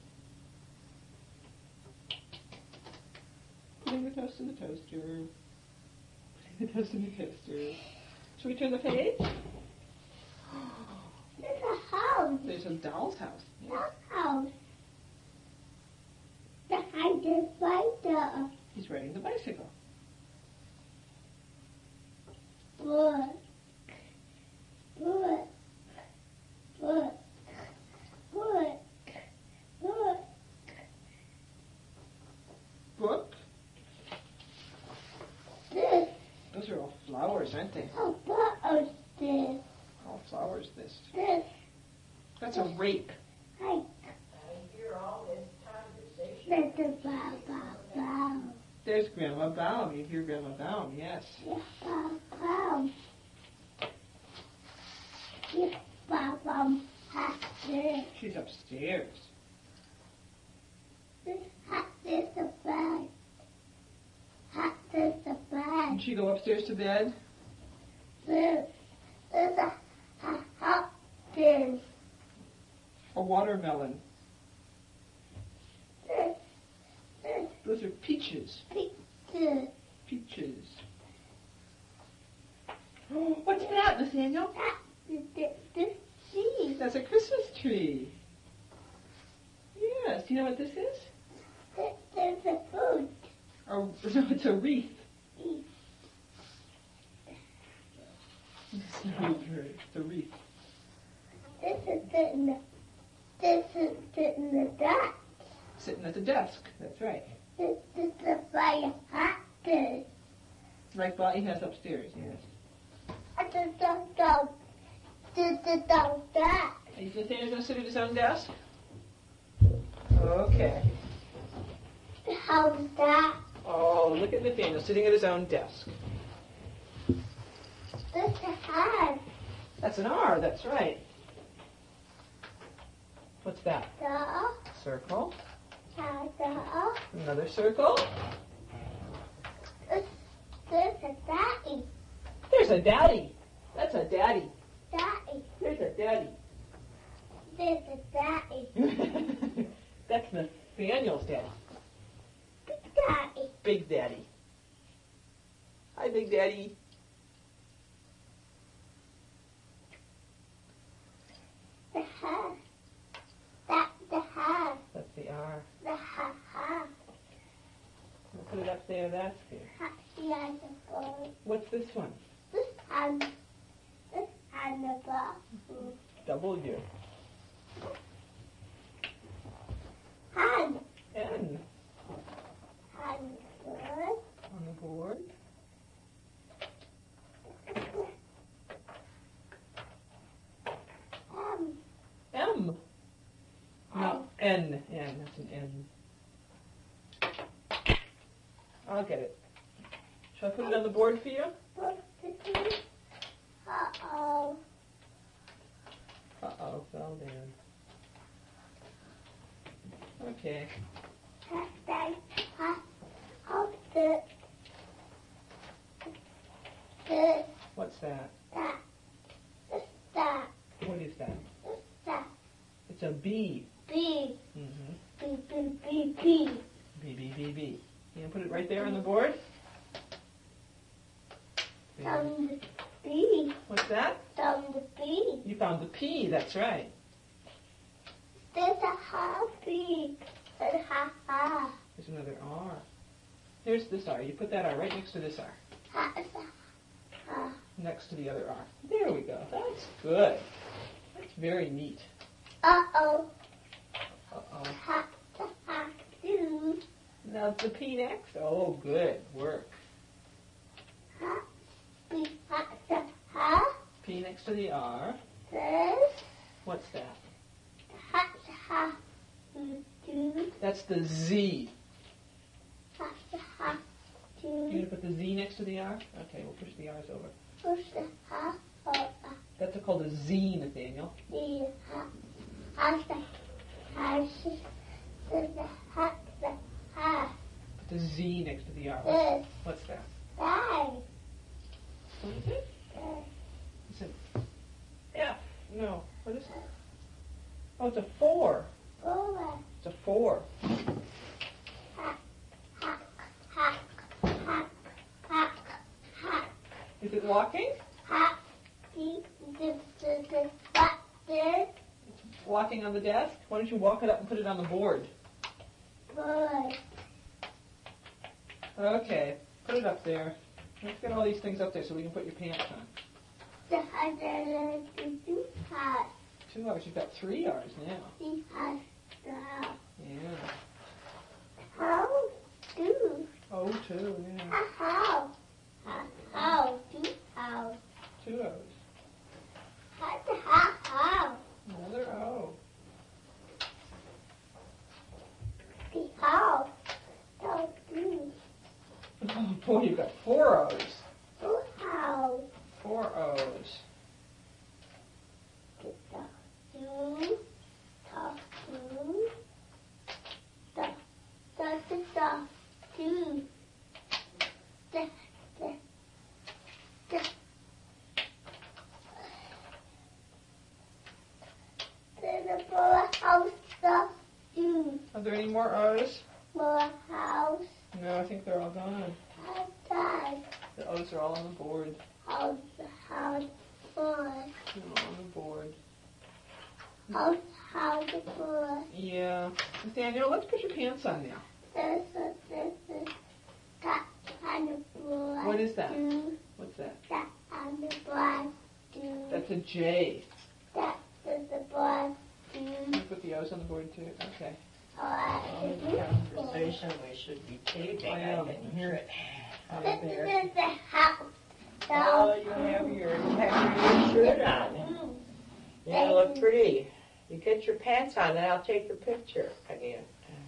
Putting the toast in the toaster. Putting the toast in the toaster. Should we turn the page? It's a house. There's a doll's house. That house. The I just like the He's riding the bicycle. wood. flowers, aren't they? How about this? All flowers, this. This. That's a rake. Like. That's a bow, bow, bow. There's Grandma Baum. You hear Grandma Baum, yes. Yes, bow, bow. Yes, bow, bow. Hat this. She's upstairs. This hat is a bed. Hat is a bed. Did she go upstairs to bed? This. There's a ha- hat this. A watermelon. This. This. Those are peaches. Picture. Peaches. Oh, what's that, Nathaniel? That is this. This tree. That's a Christmas tree. Yes. Do you know what this is? This is a food. Oh, no, it's a wreath. Eat. It's not a wreath. It's a wreath. This is sitting the, this is sitting the desk. Sitting at the desk. That's right. This is the fire hat this. Like Bonnie has upstairs, yes. And the dog dog. This is dog that. Is Nathaniel going to sit at his own desk? Okay. How's that? Oh, look at Nathaniel sitting at his own desk. This is a hat. That's an R, that's right. What's that? The. Circle. The. Another circle. This, this is daddy. There's a daddy. That's a daddy. Daddy. There's a daddy. This is daddy. That's Nathaniel's daddy. Daddy. Big daddy. Hi, Big Daddy. The hat. That's the hat. That's the R. The ha ha. We'll put it up there. That's good. Ha. He has a ball. What's this one? This hand. This hand the ball. W. Hand. N. Hand good. On the board. Um. M. No, N. N. That's an N. I'll get it. Shall I put it on the board for you? Uh-oh. Uh-oh, fell down. Okay. Hashtag. Ha. Hold it. This. What's that? That. This. That. What is that? This. That. It's a B. B. Mm-hmm. B. B. B. B. B, B, B, B. You gonna put it right there on the board? Found the B. What's that? Found the B. You found the P, that's right. There's a ha B. And ha ha. There's another R. Here's this R. You put that R right next to this R. Ha is a ha. Next to the other R. There we go. That's good. That's very neat. Uh-oh. Uh-oh. Ha to ha do. Now the P next. Oh, good work. Ha. B. Ha to ha. P next to the R. This. What's that? Ha to ha. Do. That's the Z. Ha to ha. You Do. gonna put the Z next to the R? Okay, we'll push the R's over. Push the ha over. That's called a Z, Nathaniel. The ha. Ha to ha. There's a ha to ha. Put the Z next to the R. This. What's that? Five. What is it? This. It's an F. No. What is it? Oh, it's a four. Four. It's a four. Hack. Hack. Hack. Hack. Hack. Hack. Is it walking? Hack. The the the the what this Walking on the desk? Why don't you walk it up and put it on the board? boy. Okay, put it up there. Let's get all these things up there so we can put your pants on. The other the two has Two R's. You've got three R's now. he has the Yeah. how do Oh, two, yeah. how how how do Oh boy, you've got four O's. Wow. Four O's. Two, top two, da, da, da, da, two, da, da, da. There's a full house, da, two, Are there any more O's? full house, No, I think they're all gone. house, da, The O's are all on the board. house, house, full, They're all on the board. house, house, full. Yeah. Nathaniel, let's put your pants on now. There's a, there's a cat on the floor. What is that? Two, What's that? cat on the floor. Two, That's a J. cat on the floor. Two, You put the O's on the board too? Okay. four. Conversation we should be taping. I know. I can hear it. Out This there. is the house. Oh, you have your, you have your shirt on. Mm. You look pretty. You get your pants on and I'll take your picture again.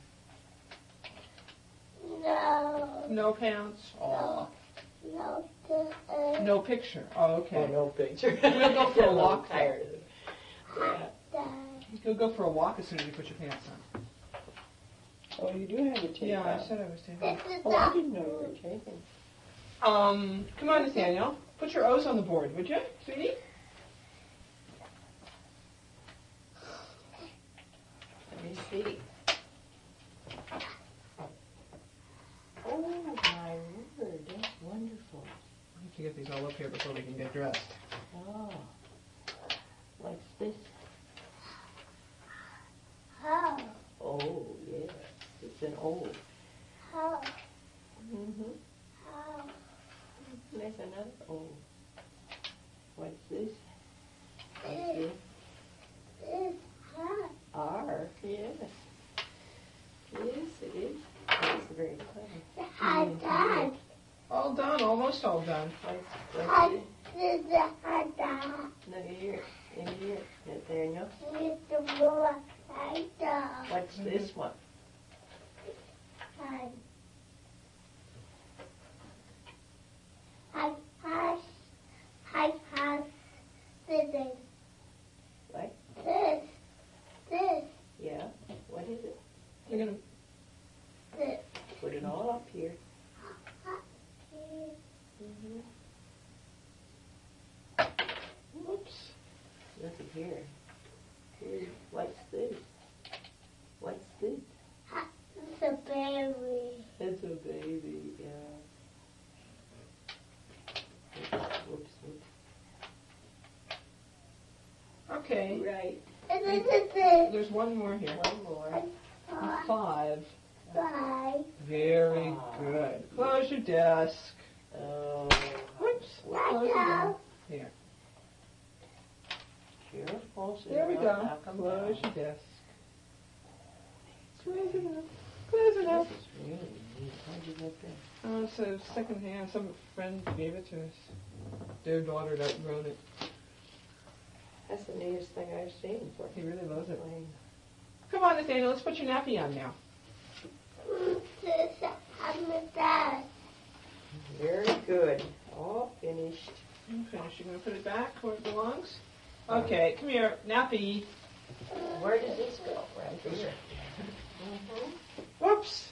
No, No pants? Oh. no, uh, No picture? Oh, Oh, okay. no picture. We'll go for a I'm walk. tired of it. Yeah. da. You'll go for a walk as soon as you put your pants on. Oh, you do have your tape Yeah, I on. said I was taking. This is Oh, I the, didn't know you were taping. Um, come on, Nathaniel. Put your O's on the board, would you, sweetie? Let me see. Oh, my word. That's wonderful. I have to get these all up here before we can get dressed. Oh. What's this? house, Oh, yes. It's an O. house, Mm-hmm. house. There's another O. What's this? What's This, this? this house. R. Yes. Yes, it is. That's very clever. The hot dog. All done, almost all done. What's, what's Hot, this? this is the hot dog. Look here. In here. Nathaniel. This is the more hot dog. What's this one? Hot. Hot, hot, hot, hot. This is. What? This, this, Yeah. What is it? You're gonna. this. Put it all up here. Here. Mm-hmm. Oops. Look at here. Here. What's this? What's this? It's a berry. It's a baby. Yeah. Whoops. Whoops. Okay. Right. And this is it. There's one more here. One more. Five, Five. five. Very good. Close your desk. Oh. Whoops. Hot Close your desk. dog. Here. Careful. so There we you go. don't knock 'em Close down. your desk. Close it up. Close it up. This is really neat. How'd you get that? Oh, so secondhand. Some friend gave it to us. Their daughter had outgrown it. That's the neatest thing I've seen for He really loves it. playing. Come on, Nathaniel. Let's put your nappy on now. This is on the desk. Very good. All finished. I'm finished. You're going to put it back where it belongs? Okay, come here. Nappy. Where does this go? Right here. Mm-hmm. Whoops.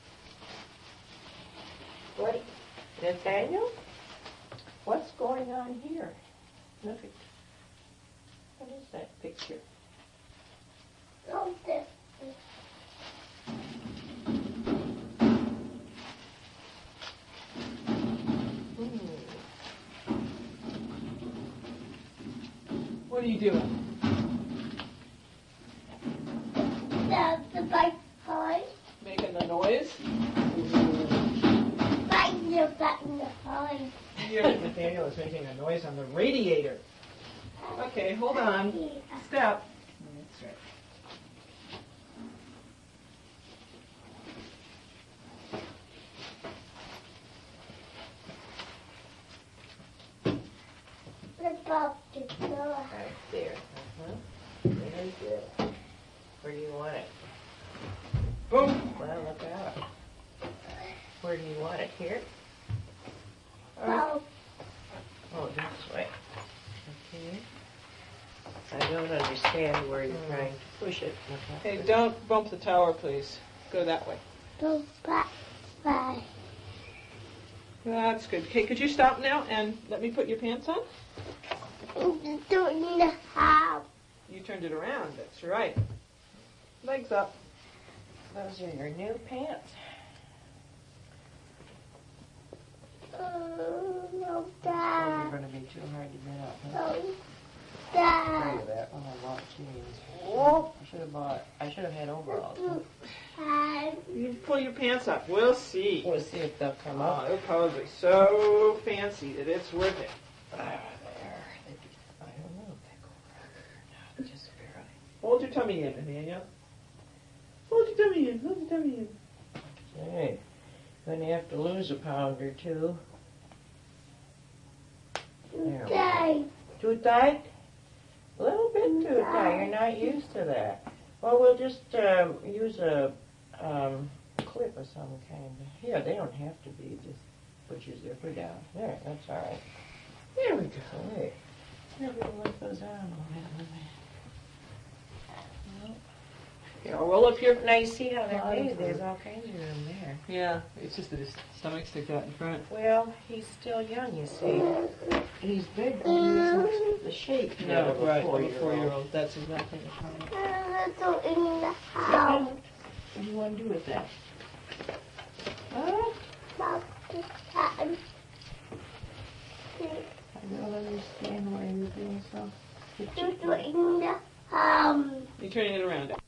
What, Nathaniel? What's going on here? Look at, what is that picture? No, this. Hmm. What are you doing? That's the bike toy. Making the noise? Button the button the toy. Here, Nathaniel is making a noise on the radiator. Okay, hold on. Step. That's right. The box is door. Right there. Uh-huh. Very good. Where do you want it? Boom. Well, look out. Where do you want it? Here? Well, Oh, this way. Okay. I don't understand where you're trying to push it. Hey, don't bump the tower, please. Go that way. go back, back. That's good. Okay, could you stop now and let me put your pants on? Doing the house. You turned it around. That's right. Legs up. Those are your new pants. Oh, no, Oh, they're Dad. going to be too hard to get up. Huh? Oh, Look Dad. at that. Oh, I bought jeans. I should have bought. I should have had overalls. Dad. You pull your pants up. We'll see. We'll see if they'll come Oh, up. they're probably so fancy that it's worth it. Ah, there. They- I don't know if they go no, just barely. Hold your tummy in, Emmanuel. Hold your tummy in. Hold your tummy in. Okay. Going to have to lose a pound or two. There we go. Dad. Too tight? A little bit too tight. You're not used to that. Well, we'll just um, use a um, clip of some kind. Here, they don't have to be. Just put your zipper down. There, that's all right. There we go. Wait. Here, we'll let those on a little bit. Here, I'll roll up here. Now you see how they're made. There's all kinds of room there. Yeah, it's just that his stomach sticks out in front. Well, he's still young, you see. He's big, but he isn't the shape yet of a four-year-old. That's exactly the point. Doing the house. What do you want to do with that? Huh? About the time. I don't understand why you're being so particular. Doing the house. You're turning it around.